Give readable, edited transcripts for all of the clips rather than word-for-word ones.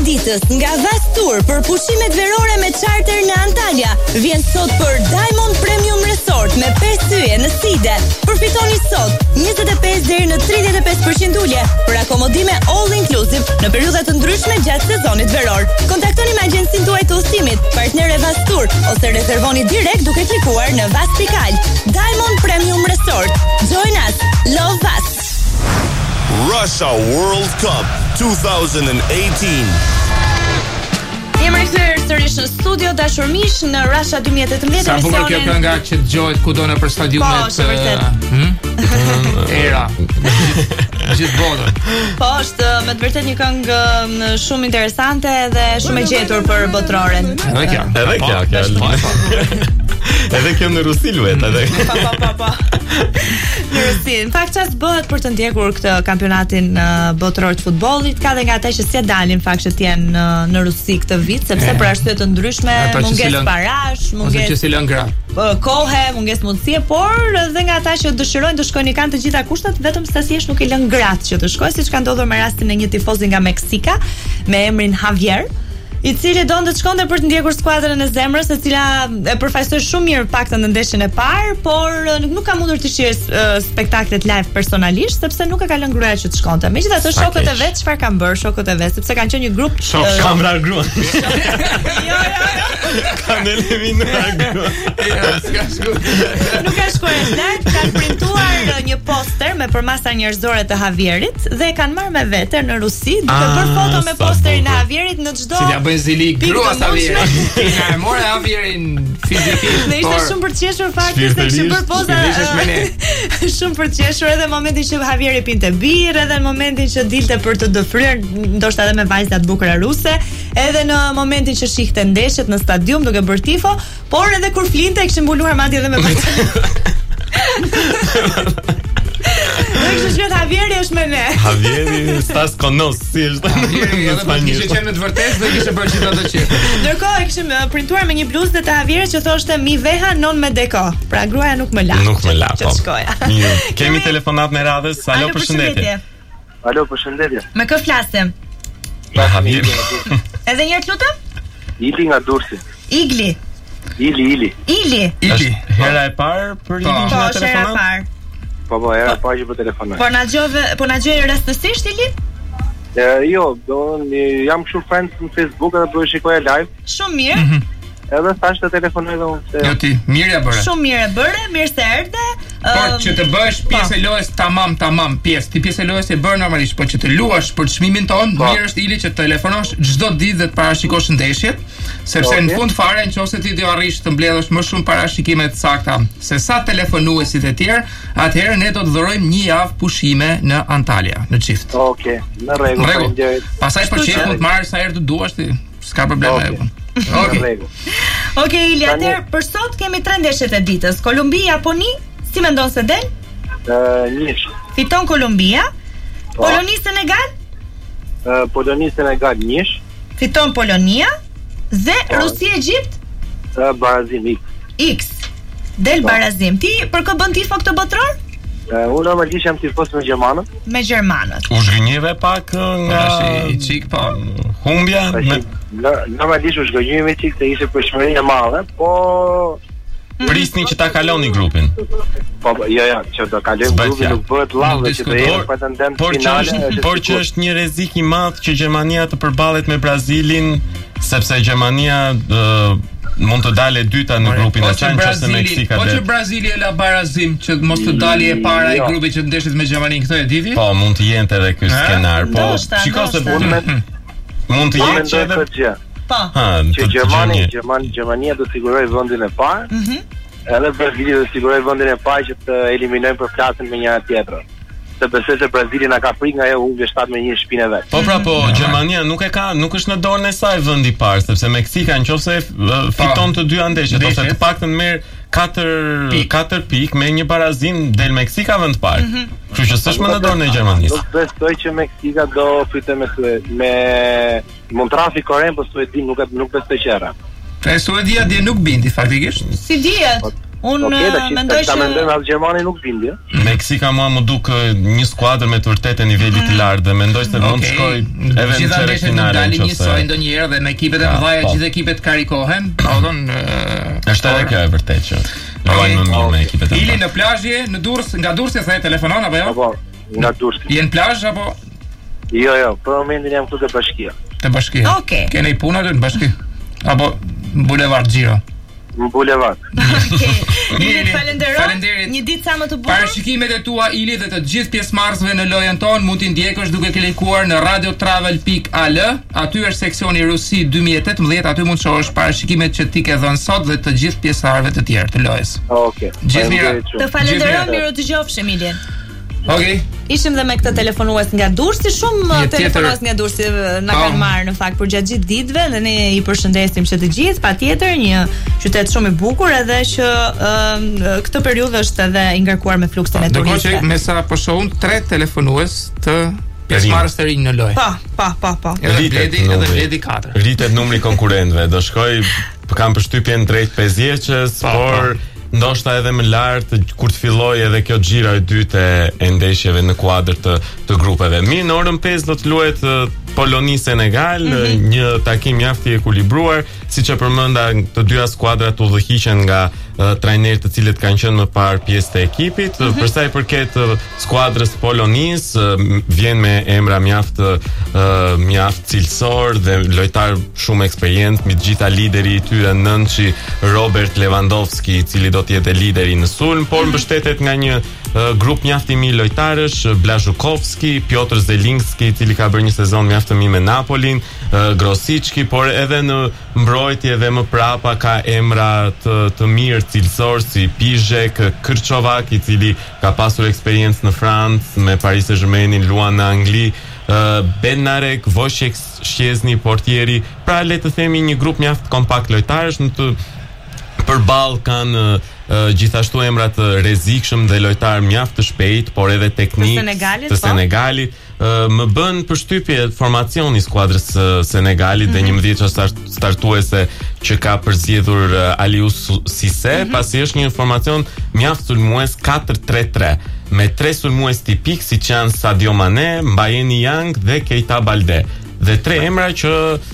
ditës nga Vastur për pushimet verore me charter në Antalya vjen sot për Diamond Premium Resort me 5 yje në Side. Përfitoni sot 25 deri në 35% ulje për akomodime all inclusive në periudha të ndryshme gjatë sezonit veror. Kontaktoni me agjencinë tuaj të udhëtimit, partnerë Vastur ose rezervoni direkt duke klikuar në vas.al. Diamond Premium Resort. Join us. Love us. Russia World Cup 2018. Jemi rikthyer sërish në studio dashur miq në Russia 2018 Sa bukur kjo kënga që dëgohet kudo nëpër stadiumet. Era. Gjithë botën. Po, është me të vërtet një këngë shumë interesante dhe shumë e gjetur për botroren. Edhe kjo. Edhe kjo në Rusi luhet edhe. Pa. Në Rusi. Në fakt çfarë bëhet për të ndjekur këtë kampionatin botror të futbollit? Ka dhe nga ata që s'ja dalin fakt që të jenë në Rusi këtë vit, sepse për arsye të ndryshme, mungesë parash, mungesë kohe, mungesë mundësie, por edhe nga ata që dëshirojnë të shkojnë i kanë të gjitha kushtet, vetëm se thjesht nuk i lën gratë që të shkojnë, siç ka ndodhur me rastin e një tifozi nga Meksika me emrin Javier, i cili donte të shkonte për të ndjekur skuadrën e zemrës, e cila e përfaqësoi shumë mirë paktën në ndeshjen e parë, por nuk ka mundur të shijë spektaklet live personalisht sepse nuk e ka lënë gruaja që të shkonte. Megjithatë shokët e vet çfarë kanë bërë shokët e vet, sepse kanë qenë një grup kam rar gruan. Jo. Kanë eliminuar gruan. Nuk ka shkuar as lart, kanë printuar një poster me përmasa njerëzore të Javierit dhe e kanë marrë me vete në Rusi, duke bërë foto me posterin e Javierit në çdo Zili grua Javier. Ja e morë Javierin fizikisht. Ne ishte shumë për të qeshur fakti se kishte bërë poza. Shumë për të qeshur edhe në momentin që Javieri pinte birë, edhe në momentin që dilte për të dëfryer, ndoshta edhe me vajzat të bukura ruse, edhe në momentin që shihte ndeshjet në stadium duke bërë tifo, por edhe kur flinte e kishin mbuluar madje edhe me vajzat. Javieri është me ne. Javieri stas konos, si është. Javieri edhe po kishte qenë në të vërtetë dhe kishte bërë gjithë ato që. Ndërkohë e kishim printuar me një bluzë të Javierit që thoshte mi veha non me deko. Pra gruaja nuk më la. Nuk më la. Që shkoja. Kemi telefonat me radhës. Alo, përshëndetje. Alo, përshëndetje. Me kë flasim? Me Javier. Edhe një herë lutem? Ili nga Durrësi. Ili. Ili. Hera e parë për Ilin që na telefonon? Po, era parë që po telefonoj. Po na gjoj rastësisht Ili? Jo, jam shumë friends në Facebook edhe po shikoja live. Shumë mirë. Edhe thash të telefonoj dhe unë. Jo ti, mirë e bëre. Shumë mirë e bëre, mirë se erdhe. Por që të bësh pjesë e lojës tamam pjesë. Ti pjesë e lojës e bën normalisht, por që të luash për çmimin ton, mirë është Ili që të telefonosh çdo ditë dhe të parashikosh ndeshjet, sepse në fund fare nëse ti do arrish të mbledhësh më shumë parashikime të sakta se sa telefonuesit e tjerë, atëherë ne do të dhurojmë një javë pushime në Antalya, në çift. Okej, në rregull. Pastaj për çfarë mund të marrësh sa herë të duash ti, s'ka problem ajo. Okej, Ili, atëherë për sot kemi 3 ndeshjet e ditës. Kolumbi, Japoni, si mendon se del? Njësh. Fiton Kolumbia. Poloni, Senegal? Poloni, Senegal, njësh. Fiton Polonia. Dhe Rusi, Egjipt? Barazim X. Del Barazim. Ti për kë bën tifo këtë botror? Unë normalisht jam tifos me Gjermanët. Me Gjermanët. U zhgënjeve pak nga i çik po humbja. Normalisht u zhgënjeve çik se ishte përshmëri e madhe, po prisni që ta kaloni grupin. Po, jo, që do kalojmë grupin nuk bëhet lavë që do jetë pretendent finale. Por që është një rrezik i madh që Gjermania të përballet me Brazilin, sepse Gjermania mund të dalë e dyta në grupin e çan nëse Meksika. Po që Brazili e la barazim që mos të dalë e para i grupit që ndeshet me Gjermaninë, këtë e diti? Po, mund të jente edhe ky skenar, po shikoj se mund të jetë që edhe po. Që Gjermania do siguroj vendin e parë. Edhe Brazili do siguroj vendin e parë që të eliminojnë për plasën me njëra tjetrën. Se besoj se Brazili na ka prik nga ajo humbje 7-1 shpinë e vet. Po Gjermania nuk është në dorën e saj vendi i parë, sepse Meksika nëse fiton të dyja ndeshjet ose të paktën merr 4 pikë me një barazim del Meksika vend parë. Kështu që s'është më në dorën e Gjermanisë. Nuk besoj që Meksika do fitojë me Montrafi Koren, po Suedi nuk besoj që era. Suedia dhe nuk bindi faktikisht. Si dihet? Unë mendoj që mendojmë as Gjermani nuk vindi. Meksika mua më duk një skuadër me të vërtetë nivelit të lartë dhe mendoj se mund të shkoj edhe në çerek finale nëse ndonjëherë dhe me ekipet e mëdha gjithë ekipet karikohen, është edhe kjo e vërtetë që luajnë më mirë me ekipet e mëdha. Ili në plazhje në Durrës, nga Durrësi thaj telefonon apo jo? Po, nga Durrësi. Je në plazh apo? Jo, për momentin jam këtu te Bashkia. Te Bashkia. Okej. Keni punë aty në Bashki? Apo Bulevard Xhiro? Në Bulevard. Ili, falenderoj. Një ditë sa më të bukur. Parashikimet e tua Ili dhe të gjithë pjesëmarrësve në lojën tonë mund t'i ndjekësh duke klikuar në radiotravel.al. Aty është seksioni Rusi 2018, aty mund të shohësh parashikimet që ti ke dhënë sot dhe të gjithë pjesëmarrëve të tjerë të lojës. Okej. Gjithë mirë. Të falenderoj, miru dëgjofshim Ilin. Okej. Ishim dhe me këtë telefonues nga Durrësi, shumë telefonues nga Durrësi na kanë marrë në fakt për gjatë gjithë ditëve dhe ne i përshëndesim që të gjithë, patjetër një qytet shumë i bukur edhe që këtë periudhë është edhe i ngarkuar me fluksin e turistëve. Me sa po shohun 3 telefonues të pjesëmarrës të rinj në lojë. Po. Edhe Bledi 4. Rritet numri konkurrentëve, do shkoj kam përshtypjen drejt 50-s, por ndoshta edhe më lart kur të filloj edhe kjo xhira e dytë e ndeshjeve në kuadër të grupeve. Mirë, në orën 5 do të luhet Poloni-Senegal, një takim mjaft i ekuilibruar, siç e përmenda, të dyja skuadrat udhëhiqen nga trajnerë të cilët kanë qenë më parë pjesë të ekipit. Për sa i përket skuadrës Polonis, vjen me emra mjaft cilësor dhe lojtar shumë eksperiencë, me të gjitha lideri i tyre nënçi Robert Lewandowski, i cili do të jetë lideri në sulm, por mbështetet nga një grup mjaft i mirë lojtarësh, Blazhukovski, Piotr Zelinski, i cili ka bërë një sezon mjaft të mirë me Napolin, Grosicki, por edhe në mbrojtje dhe më prapa ka emra të mirë cilësor si Pizek, Kërçovak, i cili ka pasur eksperiencë në Francë me Paris Saint-Germainin, luan në Angli, Benarek, Wojciech Szczesny, portieri. Pra le të themi një grup mjaft kompakt lojtarësh, në të përballë kanë gjithashtu emra të rrezikshëm dhe lojtar mjaft të shpejt, por edhe teknik të Senegalit. Më bën përshtypje formacioni i skuadrës Senegalit dhe 11 startuese që ka përzgjedhur Aliou Cissé, pasi është një formacion mjaft sulmues 4-3-3 me 3 sulmues tipik siç janë Sadio Mane, Mbaye Niang dhe Keita Balde. Dhe 3 emra që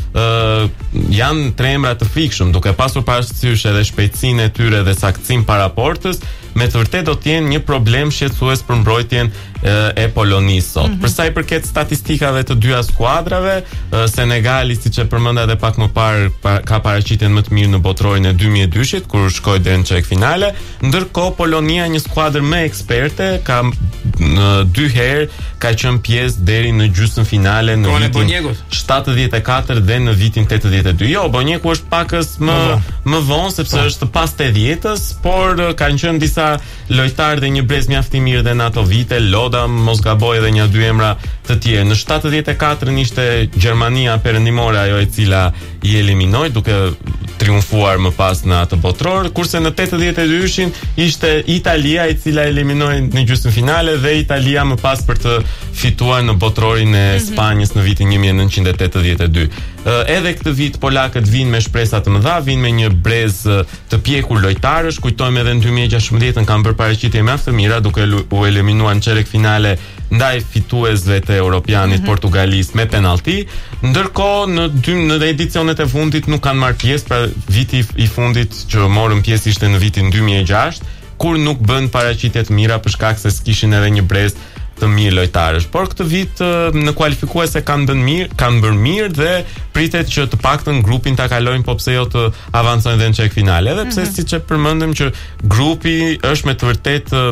janë 3 emra të frikshëm, duke pasur parasysh edhe shpejtësinë e tyre dhe saktësinë para portës, me të vërtetë do të jenë një problem shqetësues për mbrojtjen e Polonisë sot. Për sa i përket statistikave të dyja skuadrave, Senegali, siç e përmenda edhe pak më parë, ka paraqitjen më të mirë në botrorin e 2002-shit, kur shkoi deri në çerek finale, ndërkohë Polonia, një skuadër më eksperte, ka 2 herë ka qenë pjesë deri në gjysmëfinale në vitin 74 dhe në vitin 82. Jo, Bonjeku është pakës më vonë sepse është pas 80-s, por kanë qenë disa lojtarë dhe një brez mjaft i mirë dhe në ato vite, Loda, mos gaboj edhe 2 emra të tjerë. Në 74 ishte Gjermania perëndimore ajo e cila i eliminoi duke triumfuar më pas në atë botror, kurse në 82-shin ishte Italia e cila eliminoi në gjysmëfinale dhe Italia më pas për të fituar në botrorin e Spanjës në vitin 1982. Edhe këtë vit polakët vinë me shpresa të mëdha, vinë me një brez të pjekur lojtarësh. Kujtojmë edhe në 2016 kanë bërë paraqitje mjaft të mira duke u eliminuar në çerek finale ndaj fituesve të Europianit Portugalis me penallti. Ndërkohë në edicionet e fundit nuk kanë marrë pjesë, pra viti i fundit që morën pjesë ishte në vitin 2006, kur nuk bën paraqitje të mira për shkak se s'kishin edhe një brez të mirë lojtarësh. Por këtë vit në kualifikuese kanë bërë mirë dhe pritet që të paktën grupin ta kalojnë, po pse jo të avancojnë edhe në çerek finale. Edhe pse siç e përmendëm që grupi është me të vërtetë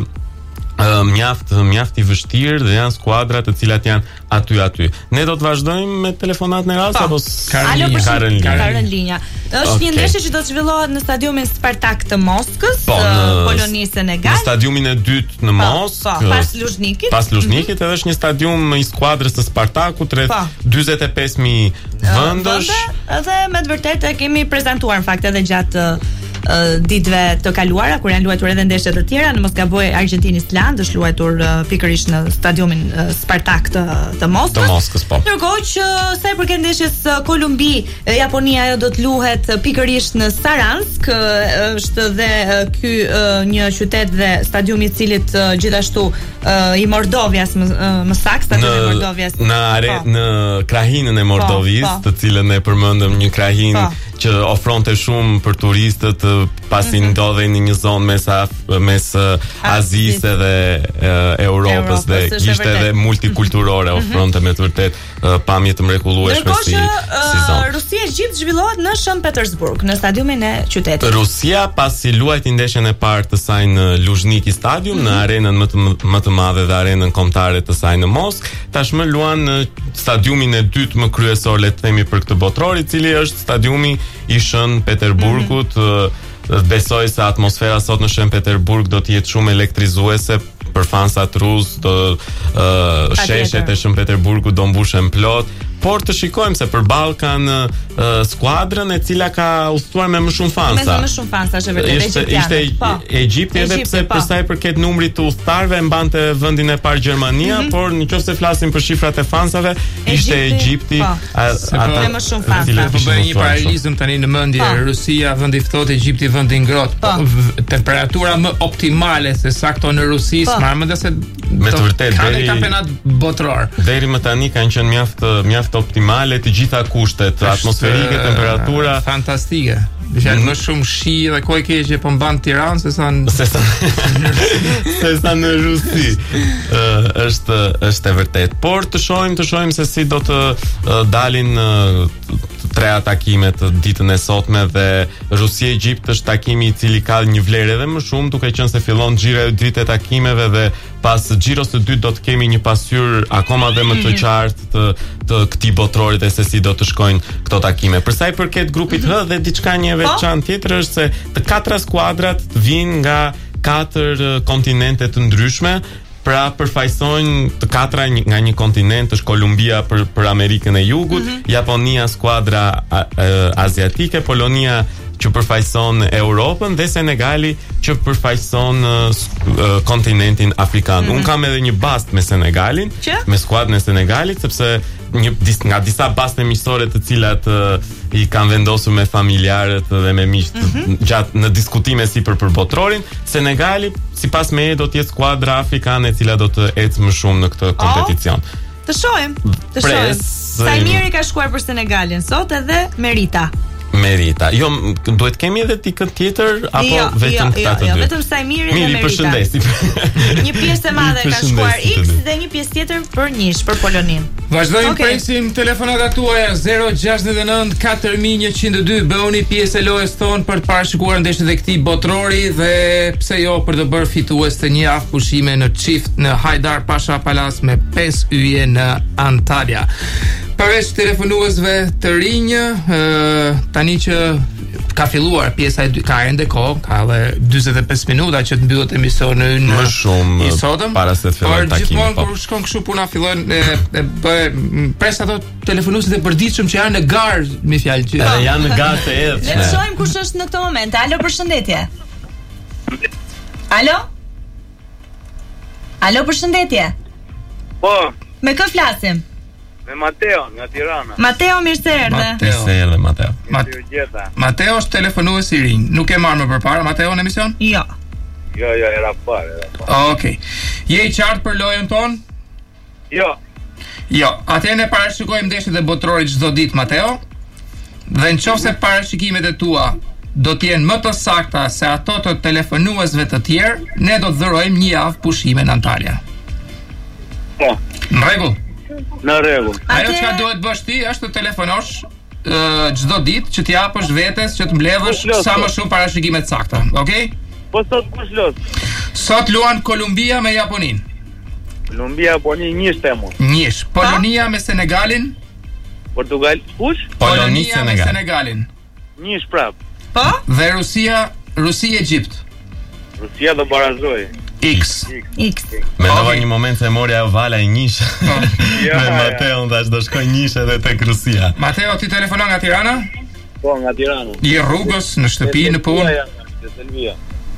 mjaft i vështirë dhe janë skuadra të cilat janë aty. Ne do të vazhdojmë me telefonat në rast apo ka rënë linja. Është një ndeshje që do të zhvillohet në stadiumin Spartak të Moskës, Polonia-Senegal. Në stadiumin e dytë në Moskë, pas Luzhnikit, edhe është një stadium i skuadrës së Spartakut, rreth 45.000 vëndësh. Edhe me të vërtetë e kemi prezantuar në fakt edhe gjatë ditëve të kaluara kur janë luajtur edhe ndeshje të tjera, në mos gaboj Argjentini-Island është luajtur pikërisht në stadiumin Spartak të Moskës. Të Moskës, po. Ndërkohë që sa i përket ndeshjes Kolumbi-Japonia, ajo do të luhet pikërisht në Saransk, është dhe ky një qytet dhe stadiumi i cilit gjithashtu i Mordovjas më saktë, stadiumi i Mordovjas në krahinën e Mordovisë, të cilën e përmendëm, një krahinë që ofronte shumë për turistët pasi ndodhej në një zonë mes Azisë dhe Europës dhe ishte edhe multikulturore, ofronte me të vërtet pamje të mrekullueshme si zonë. Rusia-Egjipt zhvillohet në Shën Petersburg, në stadiumin e qytetit. Rusia pasi luajti ndeshjen e parë të saj në Luzhniki Stadium, në arenën më të madhe dhe arenën kombëtare të saj në Moskë, tashmë luan në stadiumin e dytë më kryesor, le të themi, për këtë botror, i cili është stadiumi i Shën Peterburgut. Besoj se atmosfera sot në Shën Peterburg do të jetë shumë elektrizuese për fansat rusë, sheshet e Shën Peterburgut do mbushen plot, por të shikojmë se për Ballkan skuadrën e cila ka udhëtuar me më shumë fansa. Me më shumë fansa, është vërtet. Ishte Egjipti, edhe pse për sa i përket numrit të udhëtarëve mbante vendin e parë Gjermania, por nëse flasim për shifrat e fansave, ishte Egjipti me më shumë fansa. Po bëj një paralelizëm tani në mendje, Rusia vendi ftohtë, Egjipti vendi ngrohtë. Temperatura më optimale se sakto në Rusi, s'marrë se me të vërtetë deri kampionat botror. Deri më tani kanë qenë mjaft optimale të gjitha kushtet, atmosferike, temperatura fantastike. Janë më shumë shi dhe kohë keqe po mban Tiranë se sa në Rusi. Është e vërtet. Por të shohim se si do të dalin tre takimet ditën e sotme, dhe Rusia-Egjipt është takimi i cili ka një vlerë edhe më shumë, duke qenë se fillon xhira e dytë e takimeve dhe pas xhiros së dytë do të kemi një pasqyrë akoma dhe më të qartë të këtij botrori dhe se si do të shkojnë këto takime. Për sa i përket grupit H, dhe diçka një veçantë tjetër është se të katra skuadrat vijnë nga 4 kontinente të ndryshme. Pra përfaqësojnë të katra nga një kontinent, është Kolumbia për Amerikën e Jugut, Japonia skuadra aziatike, Polonia që përfaqëson Europën dhe Senegali që përfaqëson kontinentin afrikan. Unë kam edhe një bast me Senegalin, me skuadrën e Senegalit, sepse nga disa baste miqësore të cilat i kanë vendosur me familjarët dhe me miqt gjatë në diskutime si për botrorin, Senegali sipas meje do të jetë skuadra afrikane e cila do të ecë më shumë në këtë kompeticion. Të shohim. Sa i miri ka shkuar për Senegalin sot edhe Merita. Jo, duhet kemi edhe tikën tjetër apo vetëm këta të dy? Jo, vetëm Sajmiri dhe Merita. Përshëndesim. Një pjesë e madhe ka shkuar X dhe një pjesë tjetër për Nish, për Polonin. Vazhdojmë presim telefonata tuaja 069 4102. Bëuni pjesë e lojës tonë për të parashikuar ndeshjet e këtij botrori dhe pse jo për të bërë fitues të një javë pushime në çift në Hajdar Pasha Palace me 5 yje në Antalya. Përveç telefonuesve të rinj, tani që ka filluar pjesa e ka ende kohë, ka edhe 45 minuta që të mbyllet emisioni më shumë para se të fillojë takimi. Por gjithmonë kur shkon kështu puna fillojnë pres ato telefonuesit e përditshëm që janë në garë, me fjalë që janë në garë të errët. Le të shohim kush është në këtë moment. Alo, përshëndetje. Alo, përshëndetje. Po. Me kë flasim? Me Mateo, nga Tirana. Mateo, mirë se erdhe. Mateo. Mateo është telefonues i rinj. Nuk e marr më përpara Mateo në emision? Jo. Jo, era parë. Okej. Je i qartë për lojën tonë? Jo. Atëherë ne parashikojmë ndeshjet e botrorit çdo ditë, Mateo. Dhe nëse parashikimet e tua do të jenë më të sakta se ato të telefonuesve të tjerë, ne do të dhurojmë një javë pushime në Antalya. Po. Në rregull. Në rregull. Ajo që duhet bësh ti është të telefonosh çdo ditë që t'i japësh vetes që të mbledhësh sa më shumë parashikime të sakta, okay? Po sot kush los? Sot luan Kolumbia me Japonin. Kolumbia Japoni Nish. Polonia me Senegalin. Portugal kush? Polonia me Senegalin. Nish prap. Po? Dhe Rusi-Egjipt. Rusia do barazoj. X. Mendova një moment se morja vala e Nish. Me Mateo tash do shkoj Nish edhe tek Rusia. Mateo, ti telefonon nga Tirana? Po, nga Tirana. I rrugës, në shtëpi, në punë? Te Selvia.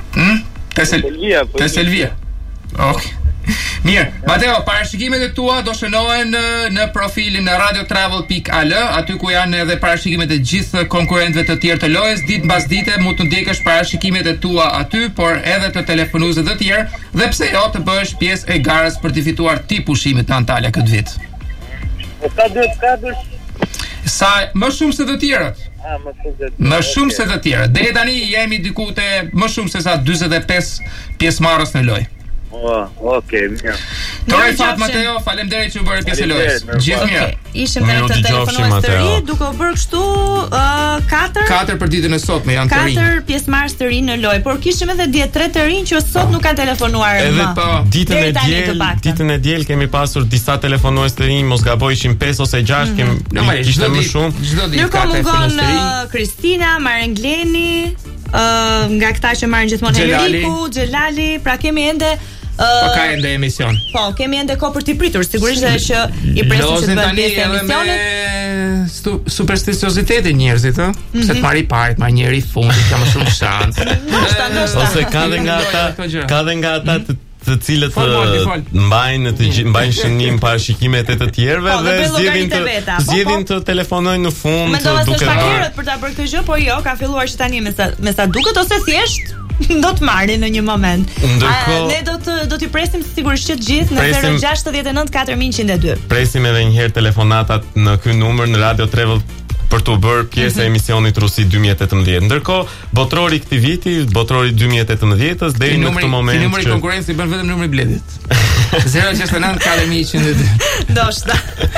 Te Selvia. Okej. Mirë, Mateo, parashikimet e tua do shënohen në profilin radiotravel.al, aty ku janë edhe parashikimet e gjithë konkurrentëve të tjerë të lojës. Ditë mbas dite mund të ndjekësh parashikimet e tua aty, por edhe të telefonuesve të tjerë, dhe pse jo të bësh pjesë e garës për të fituar ti pushimet në Antalya këtë vit. Ka dy. Sa më shumë se të tjerët. Më shumë se të tjerët. Deri tani jemi diku te më shumë se sa 45 pjesëmarrës në lojë. Okej, mirë. Tore fat Mateo, faleminderit që u bëre pjesë e lojës. Gjithë mirë. Ishim me të telefonues të ri, duke u bërë kështu 4 për ditën e sotme janë të rinj. 4 pjesëmarrës të rinj në lojë, por kishim edhe 3 të rinj që sot nuk kanë telefonuar më. Edhe po, ditën e diel kemi pasur disa telefonues të rinj, mos gaboj ishin 5 ose 6, kemi ishte më shumë. Ndërkohë mungon Kristina, Marengleni, nga këta që marrin gjithmonë Henriku, Xhelali, pra kemi ende ka ende emision. Po, kemi ende kohë për t'i pritur, sigurisht edhe që i presim që të bëjmë pjesë e emisionit. Me supersticiozitetin njerëzit, ë? Se të marri parë, të marri njëri fundit, ka më shumë shans. Ose ka dhe nga ata të cilët mbajnë shënim parashikimet e të tjerëve dhe zgjedhin të telefonojnë në fund duke bërë për ta bërë këtë gjë, po jo, ka filluar që tani me sa duket ose thjesht do të marrin në një moment. Ne do t'i presim sigurisht që të gjithë në 069 4102. Presim edhe një herë telefonatat në ky numër në Radio Travel për të bërë pjesë e emisionit Rusi 2018. Ndërkohë, botrori këtij viti, botrori 2018-s deri në këtë moment. Numri i konkurrencës i bën vetëm numri i Bledit. 069 4102. Ndoshta.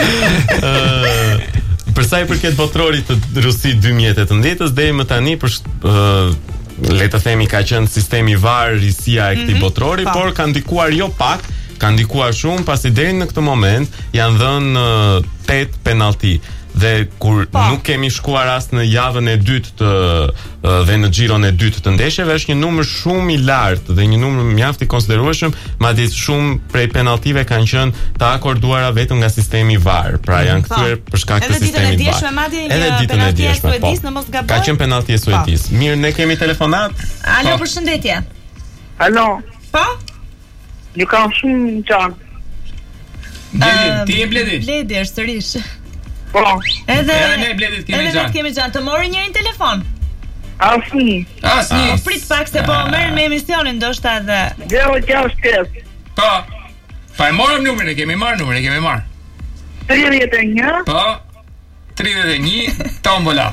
Për sa i përket botrorit të Rusi 2018-s deri më tani le të themi ka qenë sistemi VAR risia e këtij botrori, por ka ndikuar jo pak, ka ndikuar shumë, pasi deri në këtë moment janë dhënë 8 penallti. Dhe kur nuk kemi shkuar as në javën e dytë dhe në xhiron e dytë të ndeshjeve, është një numër shumë i lartë dhe një numër mjaft i konsiderueshëm, madje shumë prej penalltive kanë qenë të akorduara vetëm nga sistemi VAR. Pra janë kthyer për shkak të sistemit VAR. Edhe ditën e djeshme, ka qenë penallti e Suedis. Mirë, ne kemi telefonat. Alo, përshëndetje. Alo. Po? Ju kam shumë qanë. Ti e Bledi? Bledi është sërish. Po. Edhe ne Bledit kemi gjanë. Të mori njërin telefon. Asni. Prit pak se po merren me emisionin, ndoshta edhe 065. Po. Pa e morëm numrin, kemi marr. 31. Po. 31 tombola.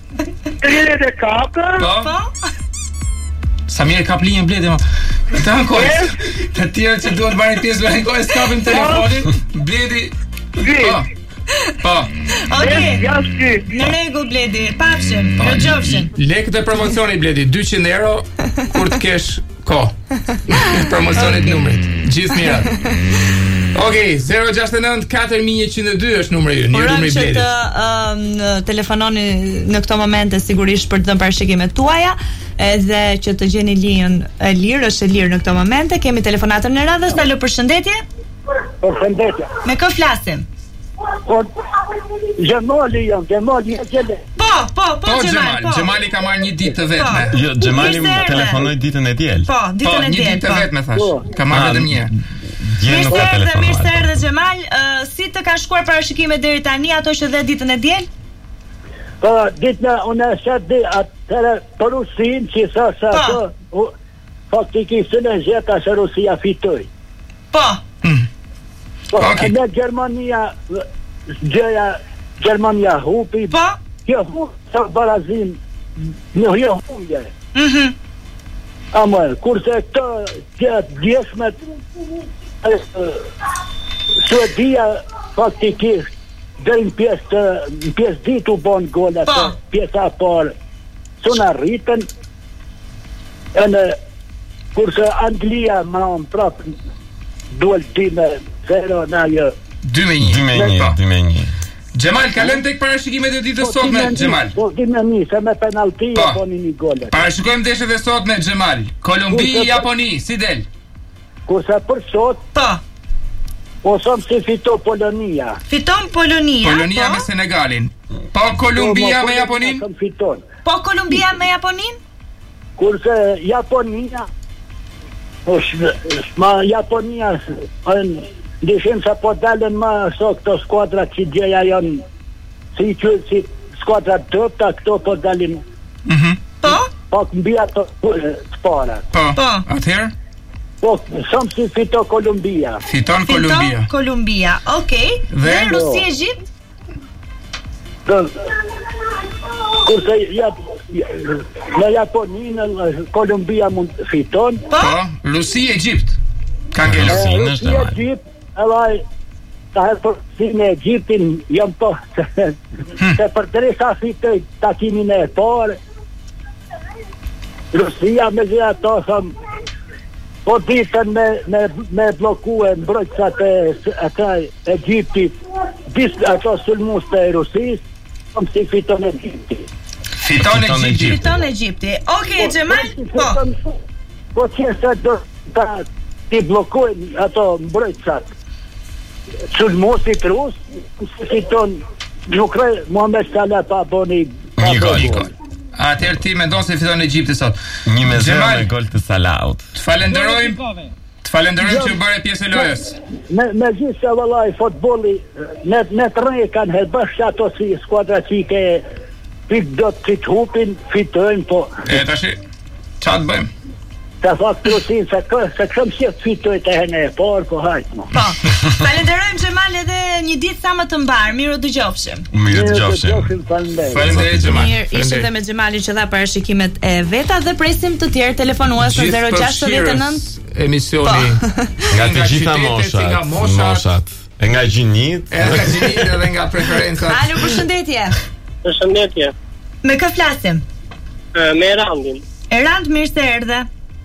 34. Po. Sa mirë kap linjën Bledi më. Këta në kohës. Të tjerë që duhet marrin pjesë në kohës kapin telefonin. Bledi. Po. Okej. Në rregull Bledi, pafshim, rrojofshin. Lekët e promocionit Bledi, 200 euro kur të kesh kohë. Promocionit numrit. Gjithë mirat. Okej, 069 4102 është numri ynë, numri i Bledit. Të telefononi në këto momente sigurisht për të dhënë parashikimet tuaja, edhe që të gjeni linjën e lirë, është e lirë në këto momente. Kemi telefonatën në radhës. Alo, përshëndetje. Përshëndetje. Me kë flasim? Gjemali e Po, Gjemali ka marrë një ditë të vetme. Jo, Gjemali telefonoi ditën e diel. Po, ditën e diel. Një ditë të vetme thash. Ka marrë vetëm një. Mirë se erdhe Gjemal. Si të ka shkuar parashikimet deri tani, ato që dhe ditën e diel? Po, ditën unë shet atëre për Rusin që sa faktikisht në gjeta se Rusia fitoi. Po. Në Gjermania hupi. Po? Jo hupi sa barazim. Jo hupi. Amër, kurse këto djeshmet Suedia faktikisht dhe në pjesë ditë u bon gola se pjesa parë suna rritën kurse Anglia më në prapë duel time 0 na jo 2-1. Gjemal, kalojmë tek parashikimet e ditës sotme, Gjemal. Po, 2-1, se me penalti Japoni një gole. Parashikojmë ndeshjet e sotme, Gjemal. Kolumbi, Japoni, si del? Kurse për sot, po. Po thom se fiton Polonia. Fiton Polonia. Polonia me Senegalin. Po Kolumbia me Japonin? Po Kolumbia me Japonin? Kurse Japonia Japonia ndishim sa po dalen ma so këto skuadrat që djeja janë si skuadrat tëpta, këto po dalin po mbi ato të para. Po, atëherë? Po, shumë si fiton Kolumbia. Fiton Kolumbia, okej. Dhe Rusi Egjipt? Kurse në Japoninë Kolumbia mund fiton. Po, Rusi Egjipt. Ka ke Rusi Egjipt, edhe ta për si në Egjiptin jam po se për dresa fitoj takimin e parë. Rusia me gjitha ato thëmë po ditën me blokue mbrojtësat e Egjiptit disë ato sulmus të Rusis kom si fiton Egjipti. Fiton Egjipti. Okej, Xhemal, po. Po që se do ti blokuen ato mbrojtësat sulmusit rus si fiton nuk Muhammed Salah pa boni një gol. Atëherë ti mendon se fiton Egjipti sot. 1-0 me gol të Salaut. Të falenderojmë që bëre pjesë e lojës. Me gjithë se vëllaj futbolli në të rejë kanë herbësht ato si skuadra që i ke pik do të hupin, fitojnë po. E tashi, qa të bëjmë? Të faktë Rusin se këshëm si të fitoj të hene e parë, po hajtë mo. Po, falenderojmë Xhemal edhe një ditë sa më të mbarë, mirë dëgjofshim. Falenderit Xhemal. Mirë, ishte me Xhemalin që dha parashikimet e veta dhe presim të tjerë telefonues në 069 emisioni nga të gjitha moshat. E nga gjinit, edhe nga preferencat. Alo, përshëndetje. Përshëndetje. Me kë flasim? Me Erandin. Erand, mirë se erdhe.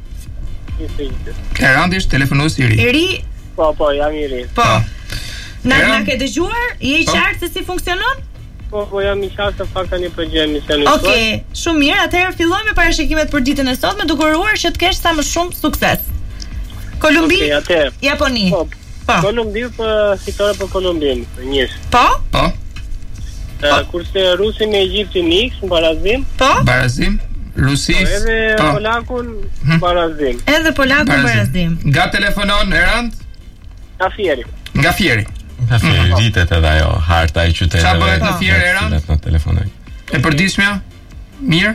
Erandi është telefonues i ri. I ri? Po, jam i ri. Po. Na ke dëgjuar? Je i qartë se si funksionon? Po, jam i qartë, pak tani po gjej emisionin. Okej, shumë mirë. Atëherë fillojmë me parashikimet për ditën e sotme, duke uruar që të kesh sa më shumë sukses. Kolumbi, Japoni. Po. Kolumbi fitore për Kolumbin, njësh. Po? Kurse Rusi me Egjiptin X në barazim. Po? Barazim. Rusi. Edhe Polakun barazim. Nga telefonon Erand? Nga Fieri. Rritet edhe ajo harta e qyteteve. Qa bëhet në Fieri Erand? E përditshmja? Mirë.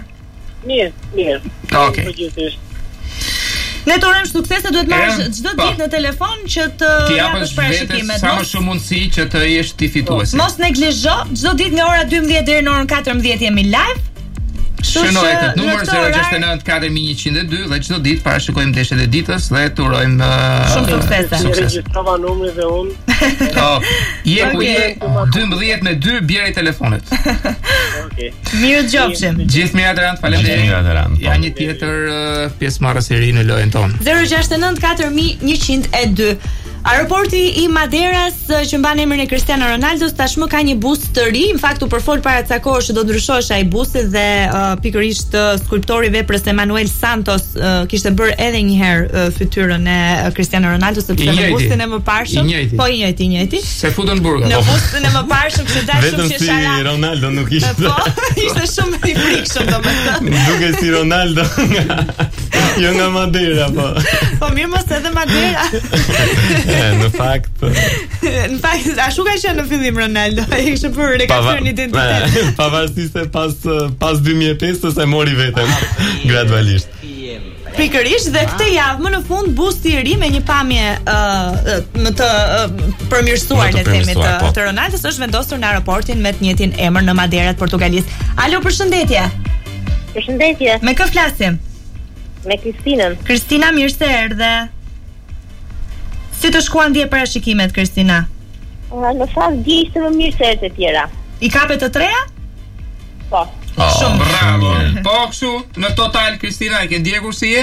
Okej. Ne të urojmë sukses, duhet marrësh çdo ditë në telefon që të japësh parashikimet. Sa më shumë mundësi që të jesh ti fituesi. Mos neglizho, çdo ditë nga ora 12 deri në orën 14 jemi live. Shënoj këtë numër 069 4102 dhe çdo ditë parashikojmë ndeshjet e ditës dhe të urojmë shumë suksese. Regjistrova numrin dhe unë. Jepu 12 me 2 bjerë telefonet. Okej. Mirë dëgjofshim. Gjithë mirë Adrant, faleminderit. Ja një tjetër pjesëmarrës i ri në lojën tonë. 069 4102. Aeroporti i Maderas që mban emrin e Cristiano Ronaldo tashmë ka një bus të ri, në fakt u përfol para ca kohësh që do ndryshohej ai busi dhe pikërisht skulptori veprës Emanuel Santos kishte bërë edhe një herë fytyrën e Cristiano Ronaldo sepse në busin e mëparshëm, po i njëjti. Se futën burgat. Në busin e mëparshëm që dashur shumë sheshara. Vetëm si Ronaldo nuk ishte. Po, ishte shumë i frikshëm domethënë. Duke si Ronaldo. Jo nga Madera, po. Po mirë mos edhe Madera. Në fakt, ashtu ka qenë në fillim Ronaldo, ai kishte bërë rekapitulimin identitet. Pavarësisht se pas 2005 e mori veten gradualisht. Pikërisht dhe këtë javë më në fund busti i ri me një pamje më të përmirësuar le të themi të Ronaldos është vendosur në aeroportin me të njëjtin emër në Madera të Portugalis. Alo, përshëndetje. Përshëndetje. Me kë flasim? Me Kristinën. Kristina, mirë se erdhe. Si të shkuan dje parashikimet, Kristina? Në fakt di ishte më mirë se të tjera. I kapet të treja? Po. Shumë bravo. Po kështu, në total Kristina e ke ndjekur si je?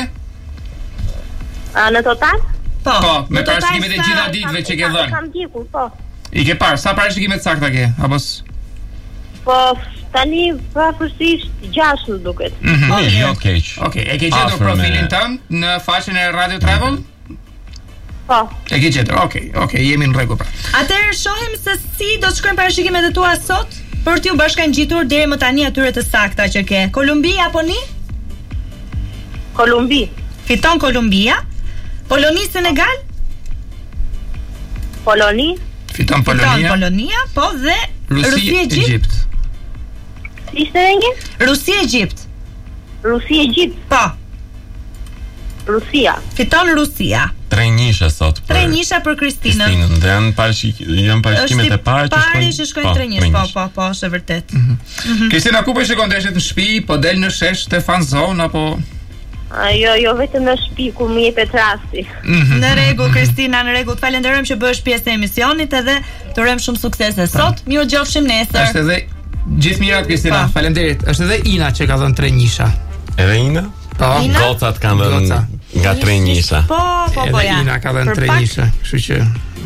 Në total? Po, me parashikimet e gjitha ditëve që ke dhënë. Kam ndjekur, po. I ke parë, sa parashikimet sakta ke? Apo po, tani prapërsisht 6 më duket. Jo keq. Okej, e ke gjetur profilin tënd në faqen e Radio Travel? Po. E ke gjetur. Okej, jemi në rregull pra. Atëherë shohim se si do të shkojnë parashikimet e tua sot për t'ju bashkangjitur deri më tani atyre të sakta që ke. Kolumbi, Japoni? Kolumbi. Fiton Kolumbia. Poloni, Senegal? Poloni. Fiton Polonia, po dhe Rusi, Egjipt. Ishte një? Rusi, Egjipt. Rusi, Egjipt. Po. Rusia. Fiton Rusia. 3-1 sot. 3-1 për Kristinën. Dhe janë parashikimet e para që shkojnë 3-1. Po, është e vërtet. Kristina, ku po shkon ndeshjet në shtëpi, po del në shesh te fan zone apo Jo, vetëm në shtëpi ku më jepet rasti. Në rregull, Kristina, në rregull. Falenderojmë që bëhesh pjesë e emisionit edhe të urojmë shumë suksese sot. Mirëgjofshim nesër. Është edhe gjithë mirat, Kristina. Faleminderit. Është edhe Ina që ka dhënë 3-1. Edhe Ina? Po. Gocat kanë dhënë nga 3-1. Po ja. Ina ka dhënë 3-1, kështu që.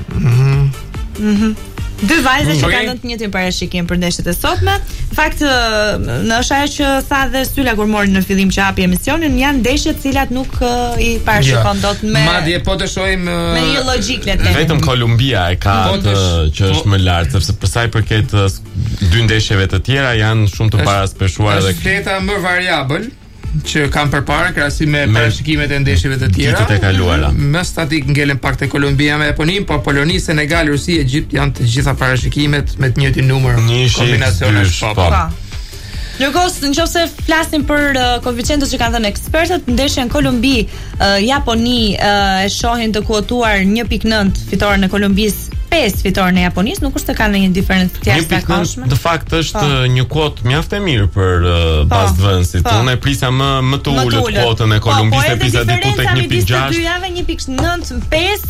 Dy vajza që kanë dhënë të njëjtin parashikim për ndeshjet e sotme. Në fakt, në është ajo që tha dhe Syla kur mori në fillim që hapi emisionin, janë ndeshje të cilat nuk i parashikon dot me. Madje po të shohim me një logjik le të themi. Vetëm Kolumbia e ka që është më lart, sepse për sa i përket dy ndeshjeve të tjera janë shumë të paraspeshuar dhe fleta më variabël që kam përpara krahasim me parashikimet e ndeshjeve të tjera. Ditët e kaluara. Më statik ngelen pak te Kolumbia me Japonin, po Poloni, Senegal, Rusi, Egjipt janë të gjitha parashikimet me të njëjtin numër kombinacionesh. Po. Nëse flasim për koeficientët që kanë thënë ekspertët, ndeshjen Kolumbi Japoni e shohin të kuotuar 1.9 fitoren e Kolumbisë, 5 fitoren e Japonisë, nuk është se kanë një diferencë të jashtëzakonshme. Në fakt është një kuotë mjaft e mirë për bazvendësit. Unë e prisja më të ulët kuotën e Kolumbisë, e prisja diku tek 1.6. 1.9, 5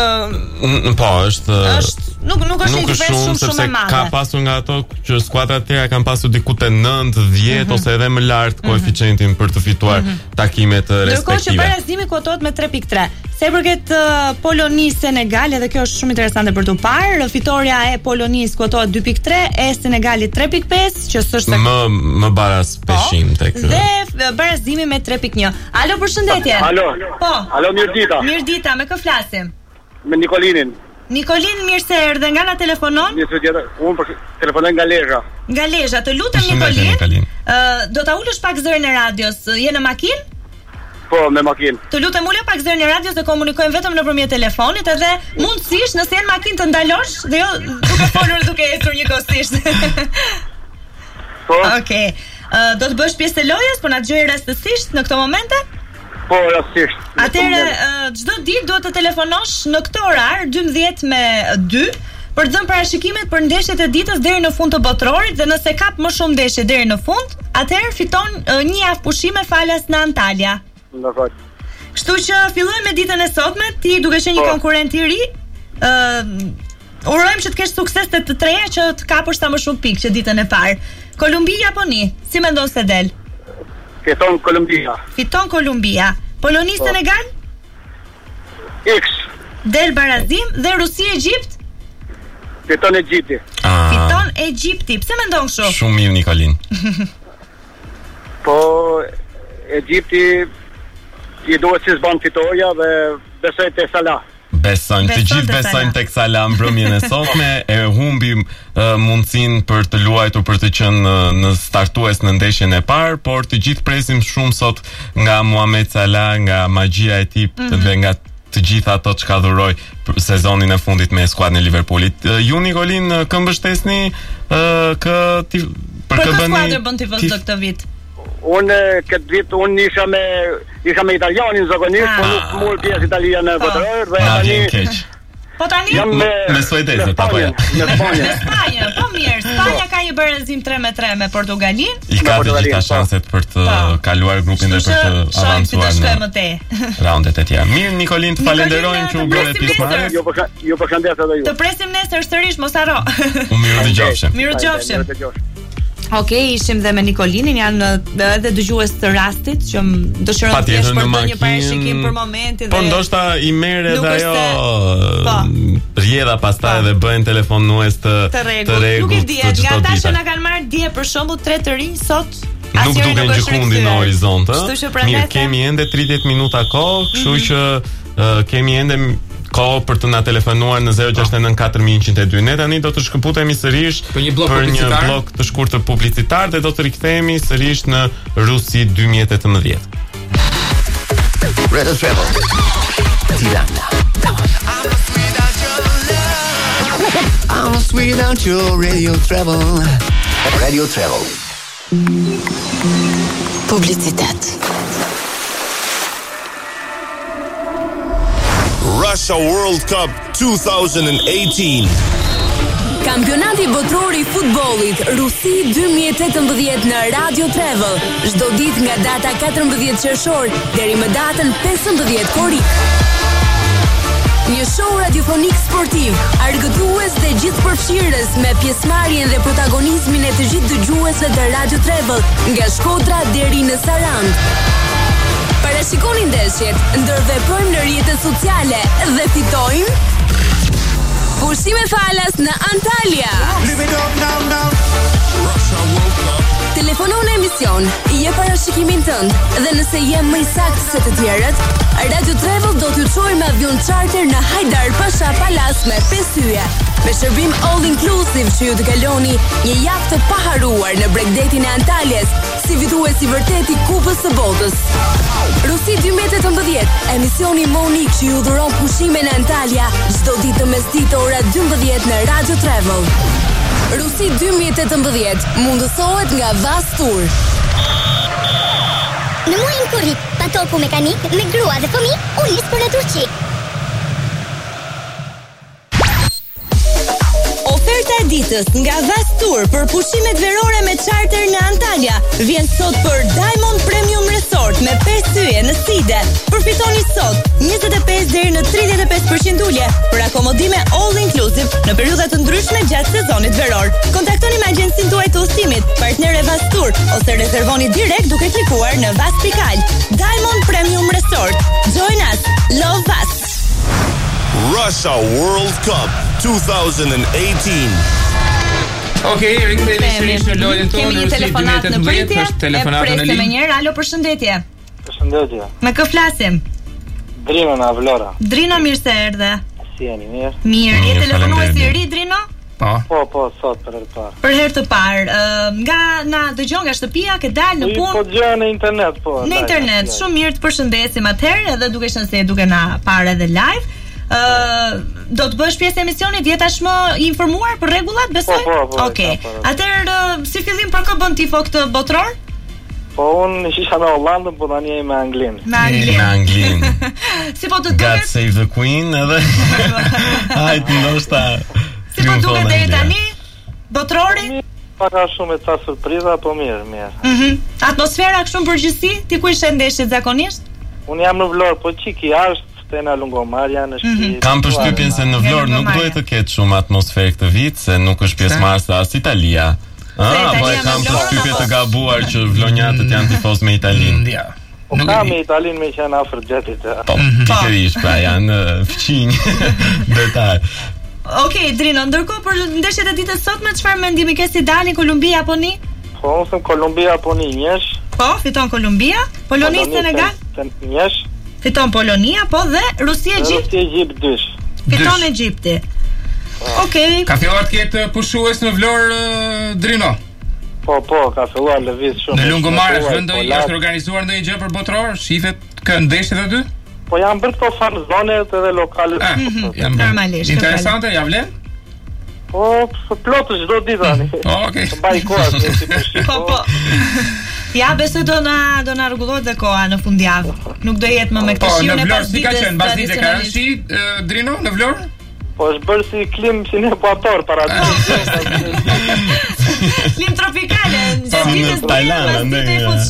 po, nuk është një shumë sepse ka pasur nga ato që skuadrat tjera kanë pasur diku te 9, 10 ose edhe më lart koeficientin për të fituar takimet respektive. Ndërkohë që barazimi kuotohet me 3.3. Se përket Poloni Senegal, edhe kjo është shumë interesante për të parë, fitoria e Polonisë kuotohet 2.3, e Senegalit 3.5, që është më baras peshim tek. Dhe barazimi me 3.1. Alo, përshëndetje. Alo. Po. Alo, mirëdita. Mirëdita, me kë flasim? Me Nikolinin. Nikolin, mirë se erdhe, nga na telefonon? Unë telefonoj nga Lezhë. Nga Lezhë, të lutem Nikolin. Do ta ulësh pak zërin e radios. Je në makinë? Po, me makinë. Të lutem ulë pak zërin e radios, dhe komunikojmë vetëm nëpërmjet telefonit, edhe mundësisht nëse je në makinë të ndalosh dhe jo duke folur duke ecur njëkohësisht. Po. Okej. Do të bësh pjesë e lojës, po na dëgjoj rastësisht në këto momente? Po, rastësisht. Atëherë, çdo ditë duhet të telefonosh në këtë orar 12:02 për të dhënë parashikimet për ndeshjet e ditës deri në fund të botrorit, dhe nëse kap më shumë ndeshje deri në fund, atëherë fiton një javë pushime falas në Antalya. Dakor. Kështu që fillojmë me ditën e sotme, ti duke qenë një konkurrent i ri, urojmë që të kesh sukses te të treja që të kapësh sa më shumë pikë që ditën e parë. Kolumbi, Japoni, si mendon se del? Fiton Kolumbia. Fiton Kolumbia. Poloni, Senegal? X. Del barazim. Dhe Rusi, Egjipt? Fiton Egjipti. Fiton Egjipti. Pse mendon kështu? Shumë mirë, Nikolin. Po, Egjipti i duhet si zban fitoria dhe besoj te Salah. Të gjithë besojnë tek Salah mbrëmjen e sotme, e humbi mundësinë për të luajtur për të qenë në startues në ndeshjen e parë, por të gjithë presim shumë sot nga Mohamed Salah, nga magjia e tij dhe nga të gjitha ato që ka dhuroj për sezonin e fundit me skuadrën e Liverpoolit. Ju, Nikolin, kë mbështesni për kë skuadër bën tifozë këtë vit? Unë këtë vit isha me italianin zakonisht, po nuk mor pjesë italiane në botëror dhe tani. Po tani me suedezët apo ja? Në Spanjë. Po mirë, Spanja ka një barazim 3-3 me Portugalin. I ka të gjitha shanset për të kaluar grupin dhe për të avancuar në raundet e tjera. Mirë, Nikolin, të falenderojmë që u bëre pjesëmarrës. Ju përshëndes edhe ju. Të presim nesër sërish, mos harro. Mirë Okej, ishim dhe me Nikolinin, janë edhe dëgjues të rastit që dëshiron të kesh për një parashikim për momentin. Po ndoshta i merr edhe ajo rjedha pastaj dhe bëjnë telefonues të rregullt. Nuk e di, nga ata që na kanë marrë dje për shembull 3 të rinj sot nuk duken gjikundi në horizont, ë? Mirë, kemi ende 30 minuta kohë, kështu që kemi ende kohë për të na telefonuar në 0694 Ne tani do të shkëputemi sërish për një blok të shkurtër publicitar dhe do të rikthehemi sërish në Rusi 2018. Radio Travel Tirana. I'm lost without your Radio Travel. Radio Travel. Publicitet. Russia World Cup 2018. Kampionati botror I futbollit Rusi 2018 në Radio Travel. Çdo ditë nga data 14 qershor deri më datën 15 korrik. Një show radiofonik sportiv, argëtues dhe gjithëpërfshirës me pjesëmarrjen dhe protagonizmin e të gjithë dëgjuesve të Radio Travel nga Shkodra deri në Sarandë. Parashikoni ndeshjet, ndërveprojmë në rrjetet sociale dhe fitojmë pushime falas në Antalya. Telefonon në emision, je parashikimin tënd dhe nëse je më I saktë se të tjerët, Radio Travel do t'ju çojë me avion charter në Hajdar Pasha Palas me 5 hyje. Me shërbim all inclusive që ju të kaloni një javë të paharuar në Bregdetin e Antalyas, si fitues I vërtet I Kupës së Botës. Rusi 2018, emisioni më unik që ju dhuron pushime në Antalya çdo ditë mesditë ora 12 në Radio Travel. Rusi 2018 mundësohet nga Vas Tour. Në muajin korrik, patoku mekanik me grua dhe fëmijë u nis për në Turqi. Oferta e ditës nga Vas Tour për pushimet verore me charter në Antalya vjen sot për Diamond Premium Resort me 5 hyje në Side. Përfitoni sot 25 deri në 35% ulje për akomodime all inclusive në periudha të ndryshme gjatë sezonit veror. Kontaktoni me agjencinë tuaj të udhëtimit, partnerë Vas Tour ose rezervoni direkt duke klikuar në vas.al. Diamond Premium Resort. Join us. Love Vas. Russia World Cup 2018. Okej, rikthehemi sërish në lojën tonë. Kemi një telefonat në pritje. Telefonata në linjë. Një herë, alo, përshëndetje. Përshëndetje. Me kë flasim? Drino nga Vlora. Drino, mirë se erdhe. Si jeni, mirë? Mirë, je telefonues I ri, Drino? Po, sot për herë të parë. Për herë të parë, nga na dëgjon nga shtëpia, ke dalë në punë? Po dëgjoj në internet, po. Në internet, shumë mirë, të përshëndesim atëherë, edhe duke qenë se duke na parë edhe live. Do të bësh pjesë e emisionit, je tashmë I informuar për rregullat, besoj? Po. Okej. Atëherë, si fillim për kë bën tifo këtë botror? Po unë isha në Hollandën, po tani jemi me Anglin. Me Anglin. Si po të duket? God save the Queen, edhe. Hajde, ndoshta. Si po duket deri tani? Botrori? Paka shumë e ca surpriza, po mirë. Atmosfera kështu në përgjithësi, ti ku ishe ndeshjet zakonisht? Unë jam në Vlorë, po çiki jashtë. Stena Lungomarja në shtëpi. Kam përshtypjen se në Vlorë nuk duhet të ketë shumë atmosferë këtë vit, se nuk është pjesëmarrëse as Italia. Po e kam përshtypje të gabuar që vlonjatët janë tifoz me Italinë. Po kam me Italinë me që janë afër xhetit. Po, pikërisht, pra janë fqinj detaj. Okej, Drino, ndërkohë për ndeshjet e ditës sotme, çfarë mendimi ke si dalin Kolumbia apo ni? Po, unë them Kolumbia apo ni, njësh. Po, fiton Kolumbia, Poloni Senegal. Njësh. Fiton Polonia, po dhe Rusi Egjipt. Rusi Egjipt 2. Fiton Egjipti. Okej. Ka filluar të ketë pushues në Vlorë, Drino? Po, ka filluar lëviz shumë. Në Lungomar është organizuar ndonjë gjë për botror? Shifet kë ndeshjet aty? Po janë bërë këto fan zonet edhe lokale. Normalisht. Interesante, ja vlen? Po, plotë çdo ditë tani. Okej. Mbaj kohë si pushim. Po. Ja, besoj do na rregullohet dhe koha në fundjavë. Nuk do jetë më me këtë shiun e pasdites. Si ka qenë pasdite ka rënë shi, Drino, në Vlorë? Po është bërë si klim si në ekuator para klim tropikale, ditës Tajlandë,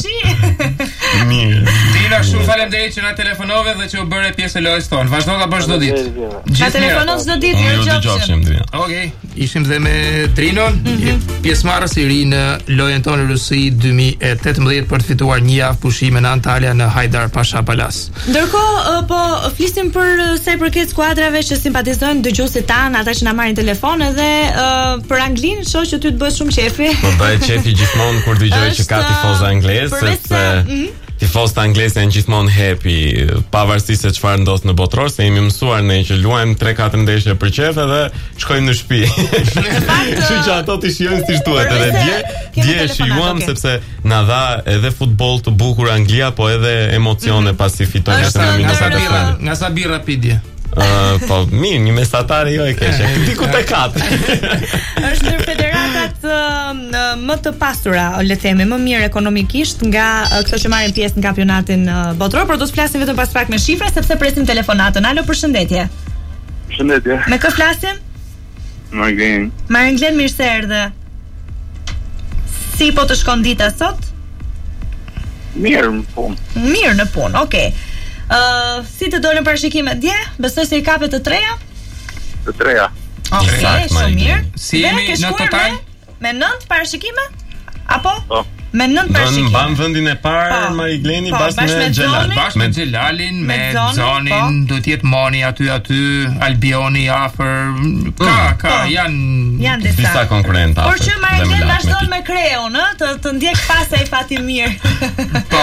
mirë. Drino, shumë faleminderit që na telefonove dhe që u bëre pjesë e lojës tonë. Vazhdo ta bësh çdo ditë. Na telefonon çdo ditë, mirëgjofshim Drino. Okej, ishim dhe me Drinon, pjesëmarrës I ri në lojën tonë Rusi 2018 për të fituar një javë pushime në Antalya në Hajdar Pasha Palas. Ndërkohë, po flisim për sa I përket skuadrave që simpatizojnë dëgjuesit tan, ata që na marrin telefon edhe për Anglinë, shoh që ty të bësh shumë qefi. Po bëj qefi gjithmonë kur dëgjoj që ka tifozë anglez, sepse tifozët anglezë janë gjithmonë happy, pavarësisht se çfarë ndodh në botror, se jemi mësuar ne që luajmë 3-4 ndeshje për qef edhe shkojmë në shtëpi. Kështu që ato ti shijojnë siç duhet edhe dje shijuam sepse na dha edhe futboll të bukur Anglia, po edhe emocione pasi fitoi në minutat e fundit. Nga sa birra pidje. Po mirë, një mesatare jo e keshe. Diku te 4. Është ndër federatat më të pasura, le të themi, më mirë ekonomikisht nga këto që marrin pjesë në kampionatin botror, por do të flasim vetëm pas pak me shifra sepse presim telefonatën. Alo, përshëndetje. Përshëndetje. Me kë flasim? Marglen. Marglen, mirë se erdhe. Si po të shkon dita sot? Mirë në punë. Mirë në punë, okay. Si të dolën parashikimet dje? Besoj se I kapet të treja? Të treja. Okej, shumë mirë. Si jemi në total? Me 9 parashikime? Apo? Po. Me 9 parashikime. Mban vendin e parë Marigleni bashkë me Xhelal. Bashkë me Xhelalin, me Zonin, do të jetë Moni aty, Albioni afër. Ka janë disa konkurrentë. Por që Mariglen vazhdon me Kreun, të ndjek pasaj fati mirë. Po.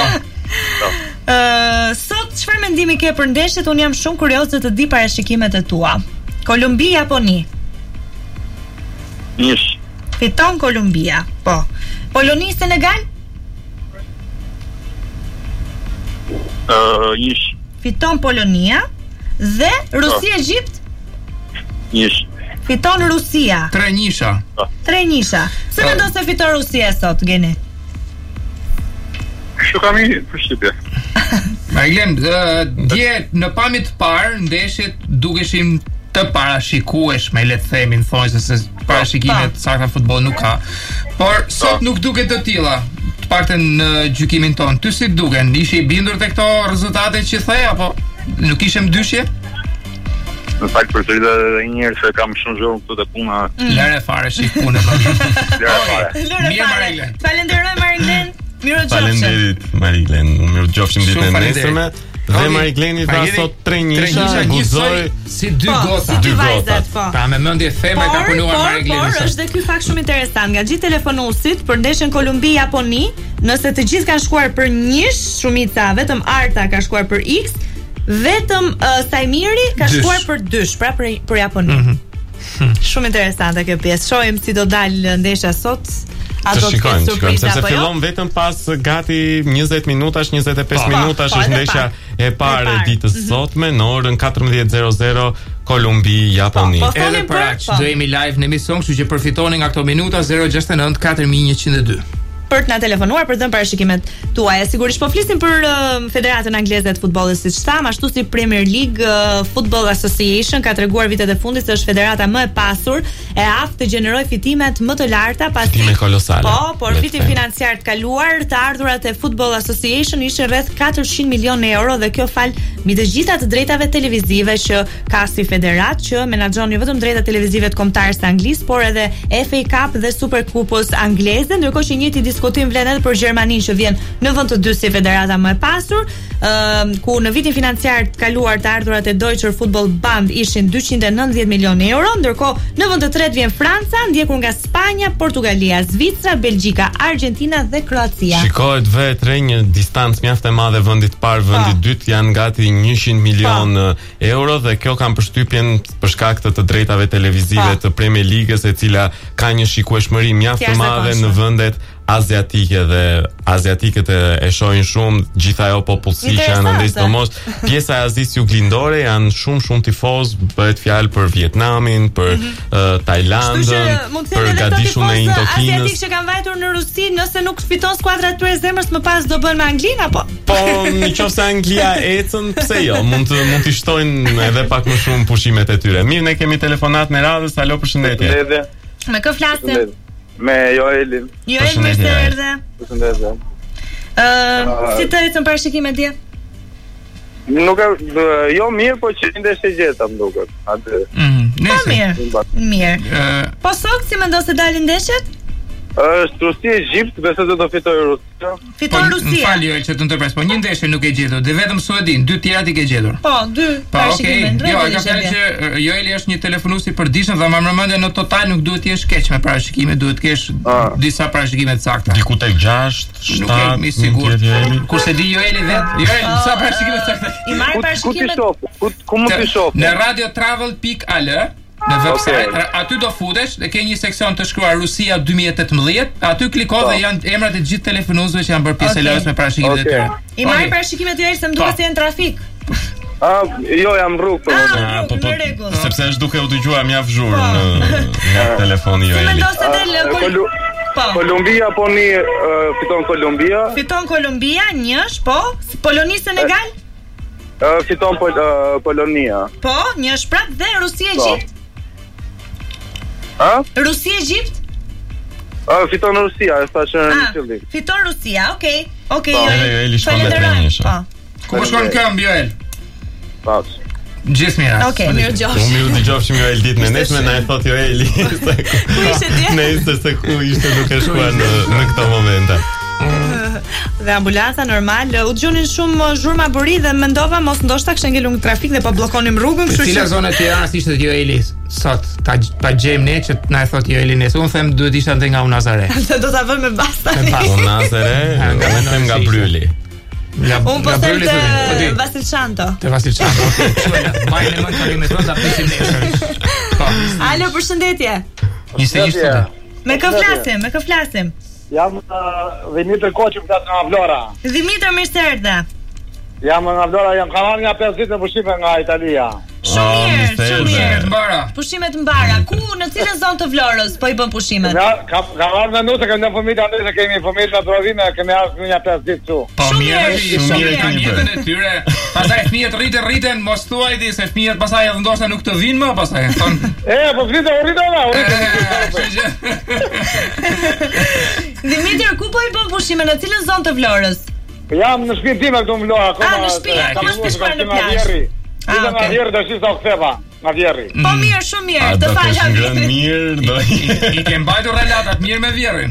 Sot çfarë mendimi ke për ndeshjet? Unë jam shumë kurioze të di parashikimet e tua. Kolumbi, Japoni. Nish. Fiton Kolumbia. Po. Poloni, Senegal? Nish. Fiton Polonia. Dhe Rusia, Egjipt? Nish. Fiton Rusia. 3-1. 3-1. Se mendon se fiton Rusia sot, Geni? Kështu kam I përshtypje. Mariglen, dje në pamje të parë ndeshjet dukeshin të parashikueshme, le të themi, në thonjse se parashikimet sakta futboll nuk ka. Por sot nuk duket të tilla, të paktën në gjykimin ton. Ty si duken? Ishe I bindur te këto rezultate që the apo nuk ishe mdyshje? Në fakt përsëritë edhe një herë se kam shumë zhurmë këtu te puna. Lëre fare shih punën. Lëre fare. Mirë Mariglen. Falenderoj Mariglen. Faleminderit Mariglen. Mirë gjofshim ditën e nesërme. Dhe Marigleni tha sot 3-1, guzoi si dy gota. Dy vajzat, po. Ta me mendje femre ka punuar Marigleni. Por është dhe ky fakt shumë interesant. Nga gjithë telefonuesit për ndeshjen Kolumbi-Japoni, nëse të gjithë kanë shkuar për 1, shumica vetëm Arta ka shkuar për X, vetëm Sajmiri ka shkuar për 2, pra për Japoni. Shumë interesante kjo pjesë. Shohim si do dalë ndeshja sot. Të shikojmë, sepse fillon vetëm pas gati 20 minutash, 25 minutash është ndeshja e parë e ditës sotme në orën 14:00 Kolumbi-Japoni. Edhe për aq do jemi live në emision, kështu që përfitoni nga këto minuta 069 4102. Për të na telefonuar për të dhënë parashikimet tuaja. Sigurisht po flisim për Federatën Angleze të Futbollit, siç tham, ashtu si Premier League Football Association ka treguar vitet e fundit se është federata më e pasur e aftë të gjeneroj fitimet më të larta pas fitime kolosale. Po, por viti financiar të kaluar të ardhurat e Football Association ishin rreth 400 milionë euro dhe kjo fal mbi të gjitha të drejtave televizive që ka si federat që menaxhon jo vetëm drejtat televizive të kombëtarës së Anglisë, por edhe FA Cup dhe Superkupës angleze, ndërkohë që njëti diskutim vlen edhe për Gjermaninë që vjen në vend të 2 si federata më e pasur, ku në vitin financiar të kaluar të ardhurat e Deutscher Football Bund ishin 290 milionë euro, ndërkohë në vend të 3 vjen Franca, ndjekur nga Spanja, Portugalia, Zvicra, Belgjika, Argentina dhe Kroacia. Shikohet vetë një distancë mjaft e madhe vendit të parë, vendi i dytë janë gati 100 milion euro dhe kjo kanë përshtypjen për shkak të drejtave televizive të Premier League-s, e cila ka një shikueshmëri mjaft të madhe në vendet aziatike dhe aziatikët e shohin shumë, gjithë ajo popullsi që janë ndaj domos. Pjesa e Azisë Juglindore janë shumë tifoz, bëhet fjalë për Vietnamin, për Tajlandën, për gadishun e Indokinës. Aziatikë që kanë vajtur në Rusi, nëse nuk fiton skuadra e tyre zemrës, më pas do bën me Anglinë apo? Po, nëse Anglia ecën, pse jo? Mund t'i shtojnë edhe pak më shumë pushimet e tyre. Mirë, ne kemi telefonat në radhës. Alo, përshëndetje. Me kë flasim? Me Joelin. Joel, mirë se erdhe. Përshëndetje. Si të ecën parashikimet dje? Nuk jo mirë, po që ndeshje gjeta më duket. Atë. Po mirë. Po sot si mendon se dalin ndeshjet? Është Rusia Egjipt, besoj se do fitojë Rusia. Fiton Rusia. M'fal jo që të ndërpres, po një ndeshje nuk e gjetur, dhe vetëm Suedin, 2 tjerat i ke gjetur. Po, 2 parashikime ndrejtë. Jo, ka thënë që Joeli është një telefonues i përditshëm dhe më mërmendje në total nuk duhet të jesh keq me parashikime, duhet të kesh disa parashikime të sakta. Diku tek 6, 7. Nuk jam i sigurt. Kurse di Joeli vet, Joeli sa parashikime të sakta. I marr parashikimet. Ku mund të shoh? Në radiotravel.al në website, aty do futesh dhe ke një seksion të shkruar Rusia 2018, aty kliko dhe janë emrat e gjithë telefonuesve që janë bërë pjesë e lojës me parashikimet e tyre. I marr parashikimet e se më duket se janë trafik. Jo, jam rrugë në rregull. Sepse është duke u dëgjuar mjaft zhurmë nga telefoni Si Joeli. mendon se del Kolumbia po fiton Kolumbia. Fiton Kolumbia, njësh, po. Poloni Senegal? Fiton Polonia. Po, njësh prap dhe Rusia Egjipt. Rusia Egjipt? Fiton Rusia, e thashë në fillim. Fiton Rusia, okej. Joeli shkon me trenin. Ku shkon këmbë Joel? Pas. Gjithë mira. Okej, mirëgjofshi. Unë mirë dëgjofshim Joel ditën e nesme, na e thot Joeli. Ku ishte ti? Nëse se ku ishte duke shkuar në këto momente. Dhe ambulanca normal, u dëgjonin shumë zhurma bëri dhe mendova mos ndoshta kishte ngelur në trafik dhe po bllokonim rrugën, kështu që cila zonë e Tiranës ishte Joeli sot? Ta gjejmë ne që na e thot Joeli nesër. Unë them duhet ishte ande nga Unazare. Do ta vëmë me basta. Unazare, nga Bryli. Unë po them te Vasilçanto. Te Vasilçanto. Mbajnë më tani me thonda prisim nesër. Po. Alo, përshëndetje. Me kë flasim? Jam Dimitër Koçi nga Vlora. Dimitër, mirë se erdhe. Jam nga Vlora, jam kanë nga 5 ditë në pushime nga Italia. Shumë mirë. Mbara. Pushimet mbara. Ku, në cilën zonë të Vlorës po i bën pushimet? Ka marrë në nutë, këndë fëmijët anë se kemi fëmijët në provime, kemi ardhur një 5 ditë këtu. Po mirë kanë jetën e tyre. Pastaj fëmijët rriten, mos thuaj ti se fëmijët pastaj edhe ndoshta nuk të vinë më pastaj. Po rriten. Dimitër, ku po i bën pushime, në cilën zonë të Vlorës? Jam në shtëpinë time këtu në Vlorë, në shtëpi, ka shkuar në plazh. Nga Vjerri do shisa u ktheva, nga Vjerri. Po mirë, shumë mirë, të falem. Mirë, do i ke mbajtur relatat mirë me Vjerrin.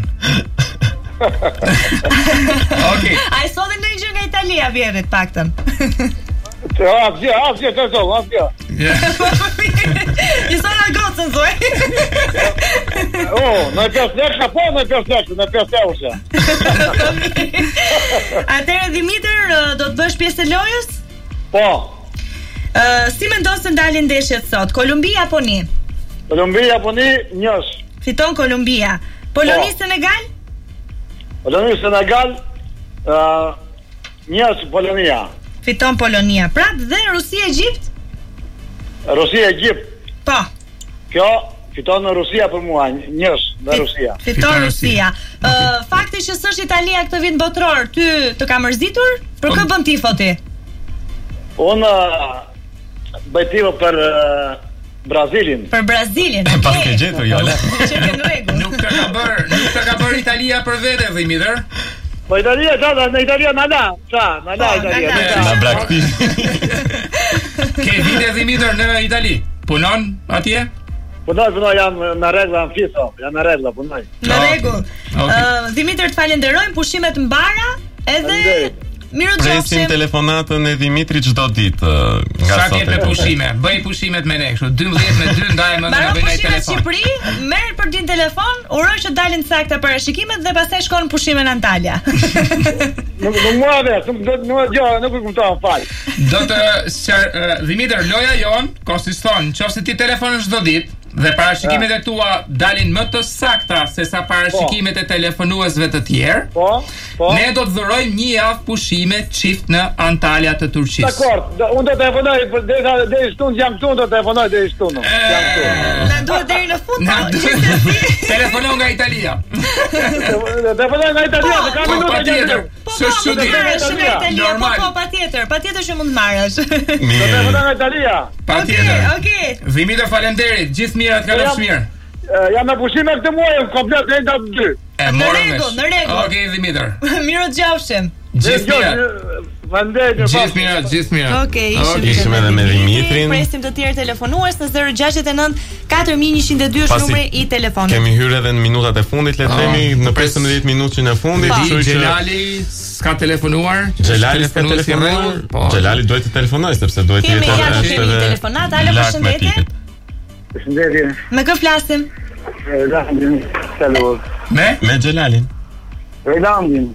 Okej. Ai sonë ndonjë gjë nga Italia Vjerrit paktën. Asgjë, të zonë, asgjë. I sonë gocën zoj. Në 5 lekë, në 5 eurë. Atëherë Dimitër, do të bësh pjesë e lojës? Po. Si mendon se ndalin ndeshjet sot? Kolumbia apo ni? Kolumbia apo ni, njësh. Fiton Kolumbia. Poloni Senegal? Poloni Senegal, njësh Polonia. Fiton Polonia. Prap dhe Rusia Egjipt? Rusia Egjipt. Po. Kjo fiton në Rusia për mua, njësh në Rusia. Fiton Rusia. Fakti që s'është Italia këtë vit botror, ty të ka mërzitur? Për kë bën tifo ti? Unë bëj tifo për Brazilin. Për Brazilin. Pas ke gjetur Jola. Nuk të ka bërë Italia për vete, Dimitër. Po Italia, në Italia në Italia. Na brakti. Ke vite Dimitër në Itali? Punon atje? Punoj, jam në rregull, jam fiso, jam në rregull, punoj. Në rregull. Dimitër, të falenderojmë, pushimet mbara, edhe presim telefonatën e Dimitrit çdo ditë nga sot. Sa ke pushime? Bëj pushimet me ne, kështu 12 me 2 ndajmë në bëjnë telefon. Shqipëri, merr për din telefon, uroj që dalin sakta parashikimet dhe pastaj shkon pushime në Antalya. Nuk mua vetë, nuk e kuptova fal. Do të Dimitër, loja jon konsiston nëse ti telefonon çdo ditë dhe parashikimet e tua dalin më të sakta se sa parashikimet e telefonuesve të tjerë. Po. Ne do të dhurojmë një javë pushime çift në Antalya të Turqisë. Dakor, unë do të telefonoj deri shtunë, jam këtu, do të telefonoj deri shtunë. Jam këtu. Na duhet deri në fund. Telefonon nga Italia. Telefonoj nga Italia, të kam minuta tjetër. Normal. Po, patjetër që mund të marrësh. Do telefonoj nga Italia. Patjetër. Okej. Dimitër, faleminderit. Gjithë mirat, kalofsh mirë. Jam në pushime këtë muaj, komplet deri në 2. Në rregull. Okej, Dimitër. Mirë dëgjofshim. Gjithë mirat. Gjithë mirë. Okej, ishim edhe me Dimitrin. Presim të tjerë telefonues në 069 4102 është numri i telefonit. Kemi hyrë edhe në minutat e fundit, le të themi në 15 minutën e fundit, kështu që Xhelali s'ka telefonuar. Xhelali s'ka telefonuar. Xhelali duhet të telefonojë sepse duhet të jetë edhe telefonat. Alo, përshëndetje. Përshëndetje. Me kë flasim? Salut. Me Xhelalin. Rolandin.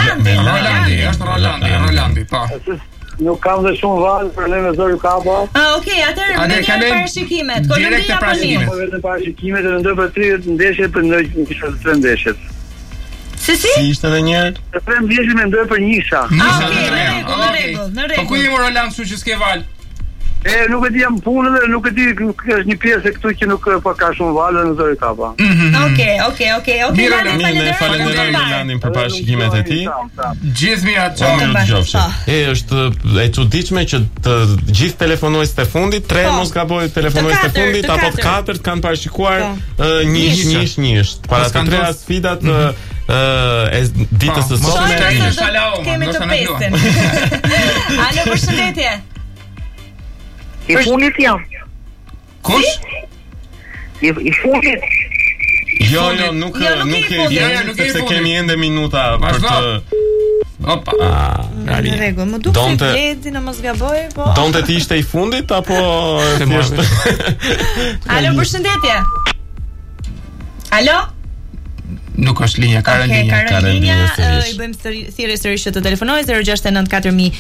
Është Rolandi, po. Nuk kam dhe shumë valë për ne me zori kapa. Okej, atëherë me një parashikimet. Kolumbia apo ne? Po vetëm parashikimet e mendoj për 30 ndeshje për ndoj kisha 3 ndeshjet. Si? Si ishte edhe një herë? 3 ndeshje mendoj për Nisha. Okej, në rregull. Po ku je Roland, kështu që s'ke val? Nuk e di jam punën dhe nuk e di është një pjesë këtu që nuk po ka shumë valë në zori kapa. Okej. Faleminderit Rolandin për parashikimet e tij. Gjithë mirë atë. Është e çuditshme që të gjithë telefonuesit e fundit, 3 mos gabojnë telefonuesit e fundit, apo të 4 kanë parashikuar një. Para të 3 sfidat e ditës së sotme. Kemi të pesën. Alo, përshëndetje. I fundit jam. Kush? I fundit. Jo, nuk se kemi ende minuta për të... Opa. Në rregull, më duket se Bledi në mos gaboj, po. Donte ti ishte i fundit apo thjesht? Alo, përshëndetje. Alo? Nuk është linja, ka linja. I bëjmë thirrje sërish të telefonojë 069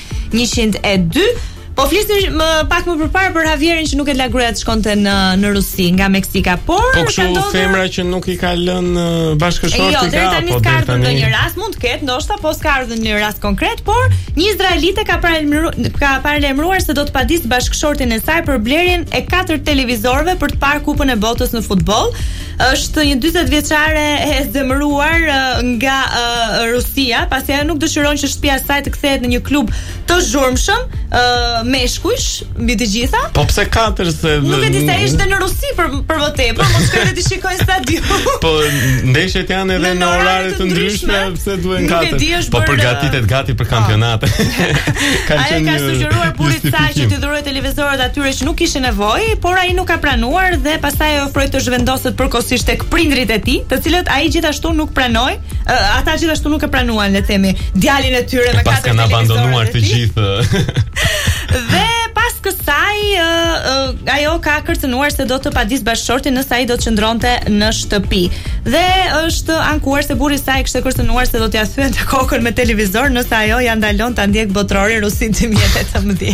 4102. Po flisnim pak më përpara për Javierin që nuk e lagruja të shkonte në Rusi nga Meksika, por po kështu femra që nuk i ka lënë bashkëshorti ka. Jo, deri tani s'ka ardhur ndonjë rast, mund të ketë, ndoshta po s'ka ardhur në rast konkret, por një izraelite ka paralajmëruar se do të padis bashkëshortin e saj për blerjen e 4 televizorëve për të parë Kupën e Botës në futboll. Është një 40 vjeçare e zemëruar nga Rusia, pasi ajo nuk dëshiron që shtëpia e saj të kthehet në një klub të zhurmshëm, meshkujsh mbi të gjitha. Po pse 4 se nuk e di se ishte në Rusi për votej, po mos shkojnë të shikojnë stadium. Po ndeshjet janë edhe në orare të ndryshme, pse duhen 4? Po përgatitet gati për kampionate. Ai ka sugjeruar burrit saj që t'i dhurojë televizorët atyre që nuk kishin nevojë, por ai nuk ka pranuar dhe pastaj e ofroi të zhvendoset përkohësisht tek prindrit e tij, të cilët ai gjithashtu nuk pranoi. Ata gjithashtu nuk e pranuan, le të themi, djalin e tyre me 4 televizorë. Pas kanë abandonuar të gjithë. Dhe pas kësaj ajo ka kërcënuar se do të padis bashkëshortin nëse ai do të qëndronte në shtëpi. Dhe është ankuar se burri i saj kishte kërcënuar se do t'ia thyente kokën me televizor nëse ajo ja ndalon ta ndjek botrorin Rusin 2018.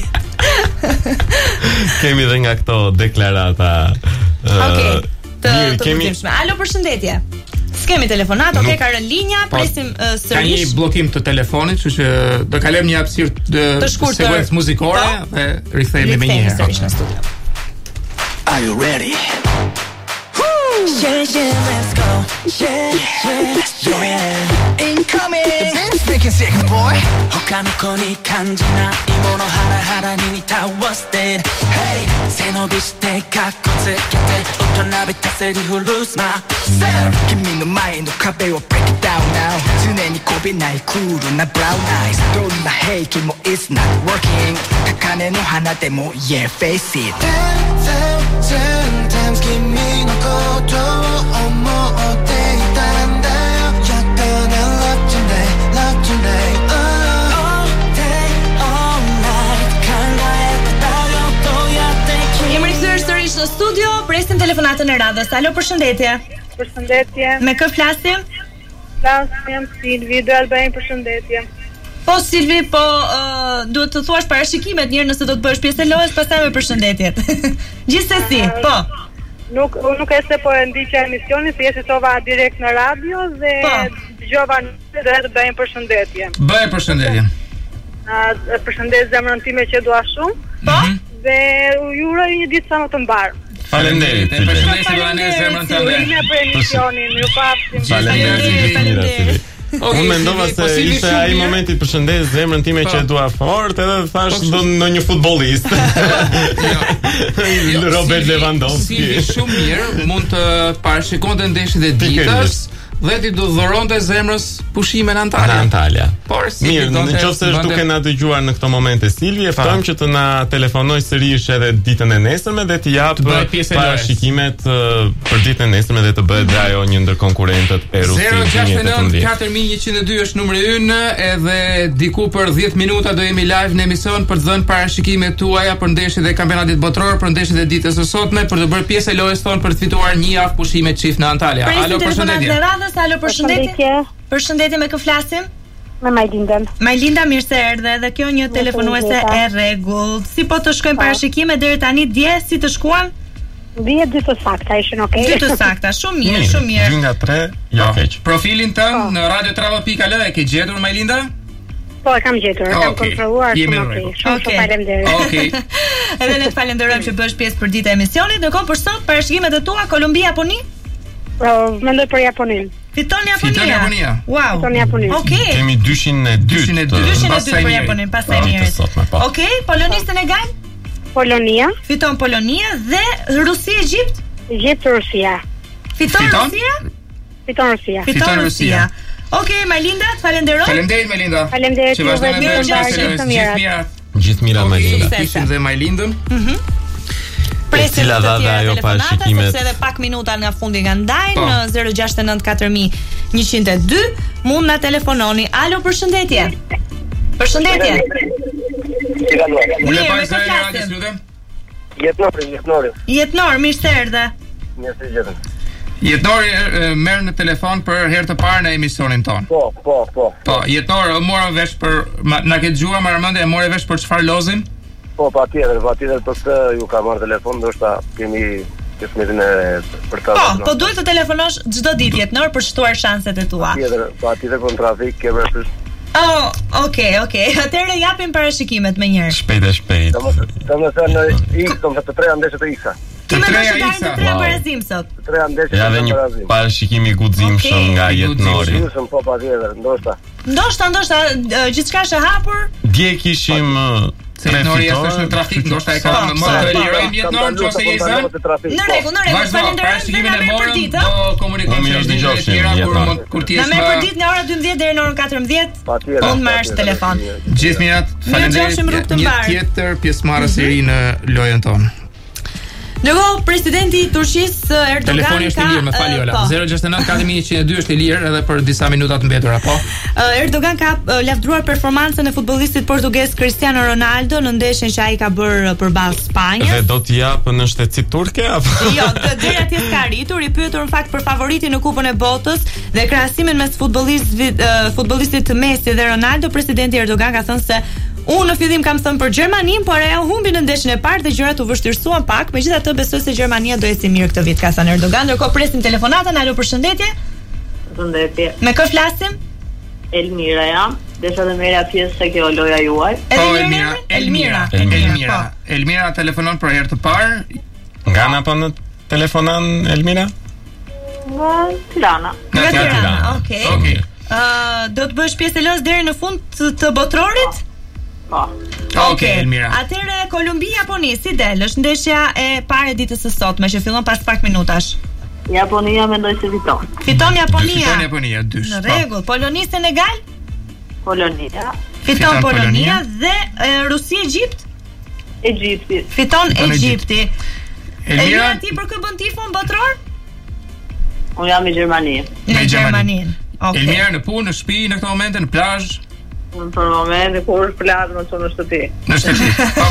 Kemi edhe nga këto deklarata. Okej. Alo, përshëndetje. S'kemi telefonat, okej, ka rënë linja, presim sërish. Ka një bllokim të telefonit, kështu që do kalojmë një hapësirë të sekuencë muzikore dhe rikthehemi më një herë. Are you ready? Yeah, let's go. Yeah, let's do it. Incoming. Speaking sick, boy. 他の子に感じないものハラハラに似た What's that? Hey, 背伸びしてカッコつけて大人びたセリフ Lose myself 君の前の壁を Break it down now 常にこびないクールな Brown eyes どんな兵器も It's not working 高嶺の花でも Yeah, face it 10,000 times 君のことを思っていたんだよ You're gonna love tonight, love tonight All day, all night 考えてたよどうやって Jemi rikthyer sërish në studio, presim telefonatën e radhës. Alo, përshëndetje. Përshëndetje. Me kë flasim? Flasim Silvi, do albajm përshëndetje. Po Silvi, po duhet të thuash parashikimet njërë nëse do të bësh pjesë e lojës, pastaj me përshëndetjet. Gjithsesi, po. Nuk e se po e ndiqja emisionin, se jetova direkt në radio dhe dëgjova dhe të bëjmë përshëndetje. Bëj përshëndetje. Përshëndet zemrën time që dua shumë. Po. Dhe ju uroj një ditë sa më të mbarë. Faleminderit. Përshëndetje Luane, zemrën tënde. Për emisionin, ju pafshim. Faleminderit. Unë mendova se ishte ai momenti përshëndes zemrën time që e dua fort, edhe thash do në një futbollist. Robert Lewandowski. Si shumë mirë, mund të parashikonte ndeshjet e ditës dhe ti do dhuronte zemrës pushime në Antalya. Në Antalya. Por si mirë, nëse është duke na dëgjuar në këtë moment e Silvi, e ftojmë që të na telefonoj sërish edhe ditën e nesërme dhe të jap parashikimet për ditën e nesërme dhe të bëhet dhe ajo një ndër konkurrentët e Rusit 2018. 069-4102 është numri ynë, edhe diku për 10 minuta do jemi live në emision për të dhënë parashikimet tuaja për ndeshjet e kampionatit botror, për ndeshjet e ditës së sotme, për të bërë pjesë e lojës tonë për të fituar një javë pushime çift në Antalya. Alo, përshëndetje. Alo, përshëndetje. Përshëndetje, me kë flasim? Me Majlindën. Majlinda, mirë se erdhe, dhe kjo një telefonuese e rregullt. Si po të shkojmë parashikime deri tani, dje si të shkuan? 10 dy të sakta ishin okay. 2 të sakta, shumë mirë, shumë mirë. 2 nga 3, jo keq. Profilin tënd në radiotravel.al e ke gjetur, Majlinda? Po, e kam gjetur, kam kontrolluar shumë okay. Shumë faleminderit. Okej. Edhe ne të falenderojmë që bësh pjesë për ditën e emisionit. Ndërkohë për sot parashikimet e tua, Kolumbia, Japoni? Mendoj për Japoninë. Fiton Japonia. Wow. Fiton Japonia. Okej. Kemi 202 për Japoninë, pastaj mirë. Okej, Poloni, Senegal? Polonia. Fiton Polonia dhe Rusi, Egjipt? Egjipt, Rusia. Fiton Rusia? Fiton Rusia. Fiton Rusia. Okej, Majlinda, të falenderoj. Faleminderit, Majlinda. Faleminderit juve, gjithë mira, Majlinda. Kishim dhe Majlindën. Presim të tjera telefonata, sepse edhe pak minuta nga fundi nga ndajnë në 069-4102 mund na telefononi. Alo, përshëndetje. Përshëndetje. Mirë, me kë flasim? Jetnor, mirë se erdhe. Mirë se gjetëm. Jetnori merr në telefon për herë të parë në emisionin ton. Po, Jetnor, mora vesh për na ke dëgjuar më rëmendje, e morë vesh për çfarë lozim? Po, patjetër për këtë ju ka marrë telefon, ndoshta kemi kismetin për ta. Po duhet të telefonosh çdo ditë, Jetnor, për shtuar shanset e tua. Patjetër për trafik ke vërtet. Oh, okay. Atëherë japim parashikimet më njëherë. Shpejt. Domethënë të treja ndeshje të Iksa. Të treja Iksa. Të treja barazim sot. Të treja ndeshje të barazim. Një parashikim i guximshëm nga Jetnori. Po patjetër, ndoshta gjithçka është e hapur. Dje kishim Jetnori është në trafik, ndoshta e ka më të lirojmë Jetnor nëse je zën. Në rregull, parashikimin e morëm, do komunikojmë me Jetnor kur ti je. Na merr për ditë nga ora 12 deri në orën 14. Mund marrësh telefon. Gjithë mirat, faleminderit. Një tjetër pjesëmarrës i ri në lojën tonë. Ndërkohë, presidenti i Turqisë Erdogan telefoni është i lirë, më fali Ola. 069-4102 është i lirë edhe për disa minuta të mbetura, po. Erdogan ka lavdruar performancën e futbollistit portugez Cristiano Ronaldo në ndeshjen që ai ka bërë përballë Spanjës. Dhe do t'i japë në shtetësi turke apo? Jo, deri atje s'ka arritur, i pyetur në fakt për favoritin në Kupën e Botës dhe krahasimin mes futbollistit Messi dhe Ronaldo, presidenti Erdogan ka thënë se unë në fillim kam thënë për Gjermaninë, por ajo humbi në ndeshjen e parë dhe gjërat u vështirësuan pak. Megjithatë besoj se Gjermania do ecë mirë këtë vit, ka thënë Erdogan. Ndërkohë presim telefonatën. Alo, përshëndetje. Përshëndetje. Me kë flasim? Elmira jam. Desha dhe merja pjesë se kjo loja juaj. Elmira telefonon për herë të parë. Nga na po në telefonan Elmira? Nga Tirana. Nga Tirana. Okej. Do të bësh pjesë e lojës deri në fund të botrorit? Okej, Elmira. Atëre Kolumbia, Japoni, si del? Është ndeshja e parë e ditës së sotme që fillon pas pak minutash. Japonia mendoj se fiton. Fiton Japonia. Fiton Japonia 2. Në rregull. Poloni, Senegal? Polonia. Fiton Polonia dhe Rusi, Egjipt? Egjipti. Fiton Egjipti. Elmira, ti për kë bën tifon botror? Unë jam me Gjermaninë. Me Gjermaninë. Okej. Elmira në punë, në shtëpi, në këtë moment në plazh. Në për moment, kur është plazh, më thonë në shtëpi. Në shtëpi.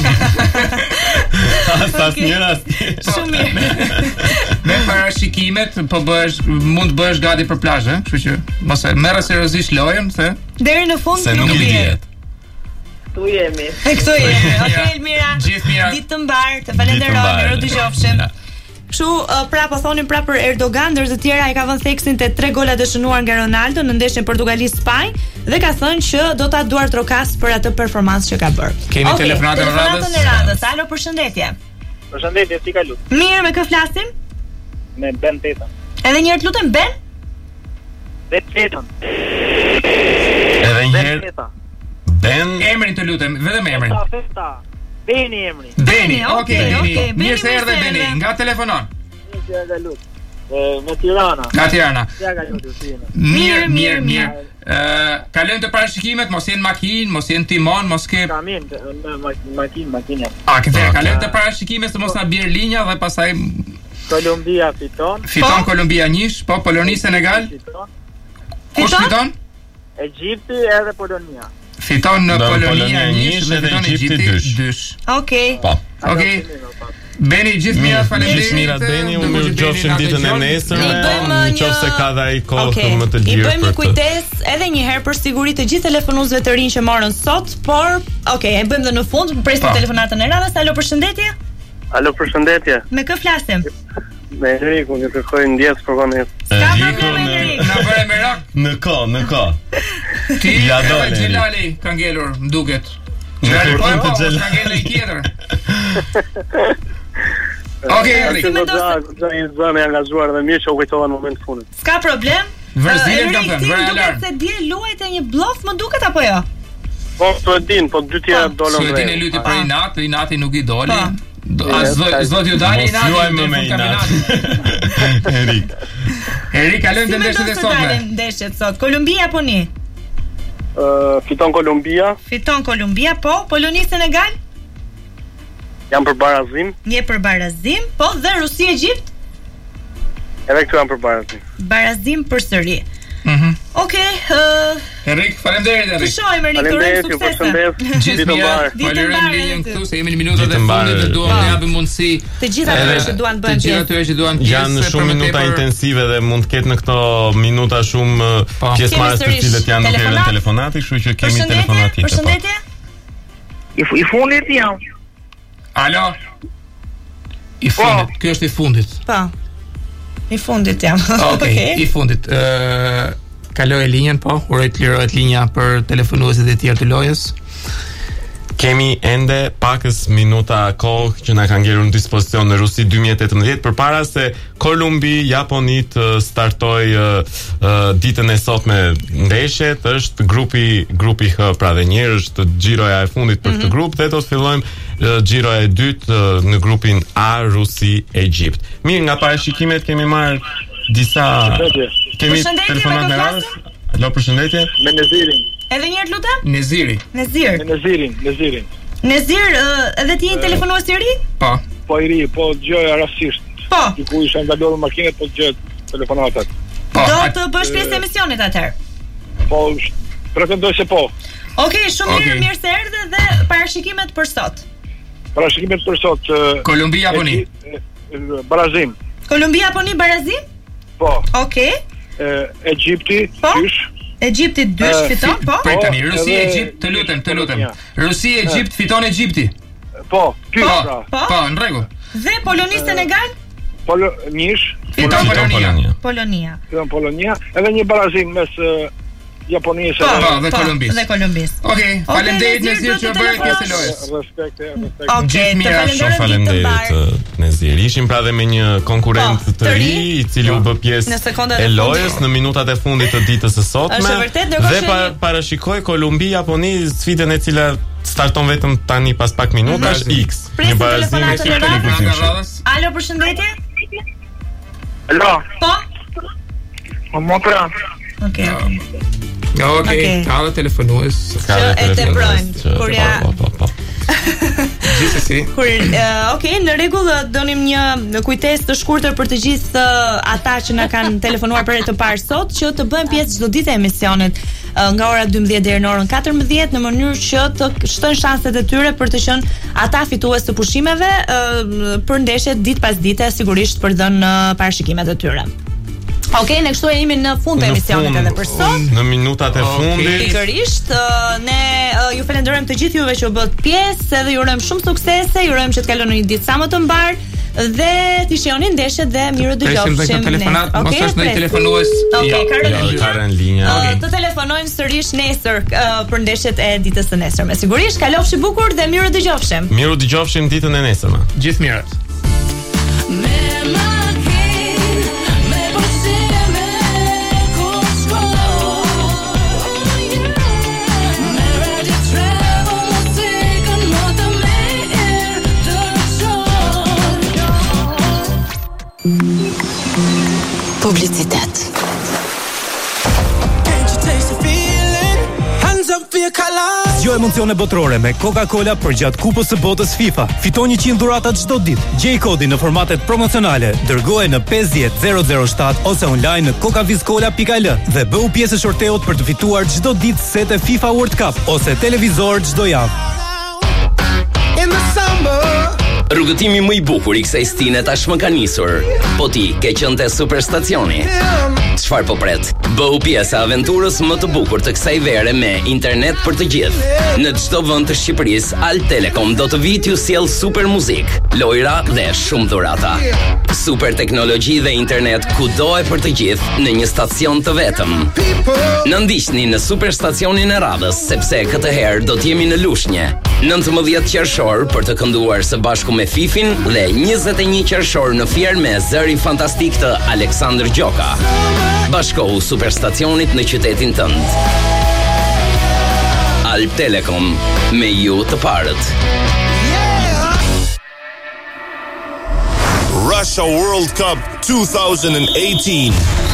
Shumë mirë. Me parashikimet, po mund të bëhesh gati për plazh, kështu që mos e merr seriozisht lojën, se deri në fund nuk dihet. Tu jemi. Këtu jemi. Okej, Elmira. Gjithmira. Ditë të mbar, të falenderoj, miru dëgjofshim. Kështu po thonin për Erdogan, ndër të tjera ai ka vënë theksin te 3 gola dëshënuar nga Ronaldo në ndeshjen Portugali-Spanjë dhe ka thënë që do ta duartrokas për atë performancë që ka bërë. Kemi telefonatën e radhës. Alo, përshëndetje. Përshëndetje, si kalu? Mirë, me kë flasim? Me Ben Teta. Edhe një herë lutem, Ben? Ben Teta. Edhe një herë. Ben, emrin të lutem, vetëm emrin. Beni emri. Beni, okej. Mirë se erdhe Beni, nga telefonon. Mirë se erdhe lut. Me Tirana. Nga Tirana. Ja ka qytetin. Mirë. Kalojmë të parashikimet, mos jenë makinë, mos jenë timon, mos ke makinë. Kalojmë të parashikimet se mos na bjerë linja dhe pastaj Kolumbia fiton. Fiton Kolumbia 1, po Poloni Senegal. Kush fiton? Egjipti edhe Polonia. Fiton në Polonia 1 dhe fiton Egjipti 2. Okej. Po. Okej. Beni, gjithë mirat, faleminderit. Gjithë mirat Beni, unë mirëgjofshim ditën e nesërme. Nëse ka dhe ai kohë më të lirë. I bëjmë një kujdes edhe një herë për siguri të gjithë telefonuesve të rinj që morën sot, por e bëjmë dhe në fund, presim telefonatën e radhës. Alo, përshëndetje. Alo, përshëndetje. Me kë flasim? Me Enriku, një kërkoj ndjes programit. Ska problem, Enrik. Na bëre merak. Në ko. Ti ja do Xhelali ka ngelur, m'duket. Xhelali po ka ngelur tjetër. Okej, Enrik. Zëmë angazhuar dhe mirë që u kujtova në moment fundit. Ska problem. Vërzilën kam thënë, vëre alarm. Se dje luajte një bluff, më duket apo jo? Po, Suedin, po dy tjera dolën. Suedin e luti për Inati nuk i doli. Zot ju dali Inati. Luajmë me Inati. Erik, kalojmë të ndeshjet e sotme. Ndeshjet sot. Kolumbia apo ni? Fiton Kolumbia. Fiton Kolumbia, po. Poloni Senegal? Jam për barazim. Një për barazim, po, dhe Rusi Egjipt? Edhe këtu jam për barazim. Barazim përsëri. Okej, Erik, faleminderit Erik. Të shohim Erik, të urojmë suksese. Gjithë mirë. Falërojmë linjën këtu se jemi në minutat e fundit dhe duam të japim mundësi të gjithë atyre që duan të bëjnë pjesë. Janë shumë minuta intensive dhe mund të ketë në këto minuta shumë pjesëmarrës të cilët janë duke rënë telefonati, kështu që kemi telefonat tjetër. Përshëndetje. I fundit jam. Alo. I fundit. Ky është i fundit. Po. I fundit jam. Okej, i fundit. Kaloj linjën, po, uroj të lirohet linja për telefonuesit e tjerë të lojës. Kemi ende pakës minuta kohë që na ka ngelur në dispozicion në Rusi 2018 përpara se Kolumbi Japoni të startoj ditën e sotme ndeshjet. Është grupi H, pra dhe njerë është xhiroja e fundit për këtë grup dhe do të fillojmë xhiroja e dytë në grupin A, Rusi, Egjipt. Mirë, nga parashikimet kemi marrë disa kemi telefonat me radhës. Alo, përshëndetje. Me Nezirin. Edhe një herë lutem? Nezir. Nezir, edhe ti je telefonues i ri? Po. Po i ri, po dëgjoja rastësisht. Po. Diku isha ndalur makinat, po dëgjoj telefonatat. Do të bësh pjesë e emisionit atëherë. Po, pretendoj se po. Okej, shumë mirë se erdhe dhe parashikimet për sot. Kolumbia apo ni? Barazim. Kolumbia apo ni barazim? Po. Okej. Egjipti, dysh. Egjipti 2 fiton, po? Tani Rusi Egjipt, të lutem. Rusi Egjipt fiton Egjipti. Po, po, në rregull. Dhe Poloni Senegal? Fiton Polonia. Edhe një barazim mes Japonisë dhe Kolumbisë. Okej, faleminderit Nezir që bëre pjesë e lojës. Respekt. Okej, shumë faleminderit Nezir. Ishim pra dhe me një konkurrent të ri i cili u bë pjesë e lojës në minutat e fundit të ditës së sotme. Dhe parashikoj Kolumbi Japoni, sfidën e cila starton vetëm tani pas pak minutash X. Një barazim me Alo, përshëndetje. Alo. Po. Motra. Okej, ka dhe telefonues që e të brojnë kur ja gjithsesi. Okej, në rregull, donim një kujtesë të shkurtër për të gjithë ata që na kanë telefonuar për të parë sot, që të bëjmë pjesë çdo ditë e emisionit nga ora 12 deri në orën 14 në mënyrë që të shtojnë shanset e tyre për të qenë ata fitues të pushimeve për ndeshjet ditë pas dite, sigurisht për dhënë parashikimet e tyre. Okej, ne kështu jemi në fund të emisionit edhe për sot. Në minutat e fundit. Pikërisht, ne ju falenderojmë të gjithë juve që u bët pjesë, edhe ju urojmë shumë suksese, ju urojmë që të kaloni një ditë sa më të mbar dhe të shihoni ndeshjet dhe mirë dëgjofshim. Okej, mos është ndonjë telefonues. Okej, ka rënë linja. Të telefonojmë sërish nesër për ndeshjet e ditës së nesërme. Sigurisht, kalofshi bukur dhe mirë dëgjofshim. Mirë dëgjofshim ditën e nesërme. Gjithë mirët. Mm-hmm. kapacitet. Zgjo emocione botërore me Coca-Cola për gjatë Kupës së Botës FIFA. Fiton 100 dhurata çdo ditë. Gjej kodin në formatet promocionale, dërgoje në 50007 ose online në cocavizcola.al dhe bëu pjesë e shorteut për të fituar çdo ditë sete FIFA World Cup ose televizor çdo javë. Rrugëtimi më i bukur i kësaj stine tashmë ka nisur. Po ti ke qenë te Superstacioni. Çfarë po pret? Bëu pjesë e aventurës më të bukur të kësaj vere me internet për të gjithë. Në çdo vend të Shqipërisë, Al Telekom do të vijë t'ju sjell super muzikë, lojra dhe shumë dhurata. Super teknologji dhe internet kudo e për të gjithë në një stacion të vetëm. Na ndiqni në Superstacionin e radhës, sepse këtë herë do të jemi në Lushnjë. 19 qershor për të kënduar së bashku me Fifin dhe 21 qershor në Fier me zëri fantastik të Aleksandr Gjoka. Bashkohu Superstacionit në qytetin tënd. Al Telekom, me ju të parët. Russia World Cup 2018.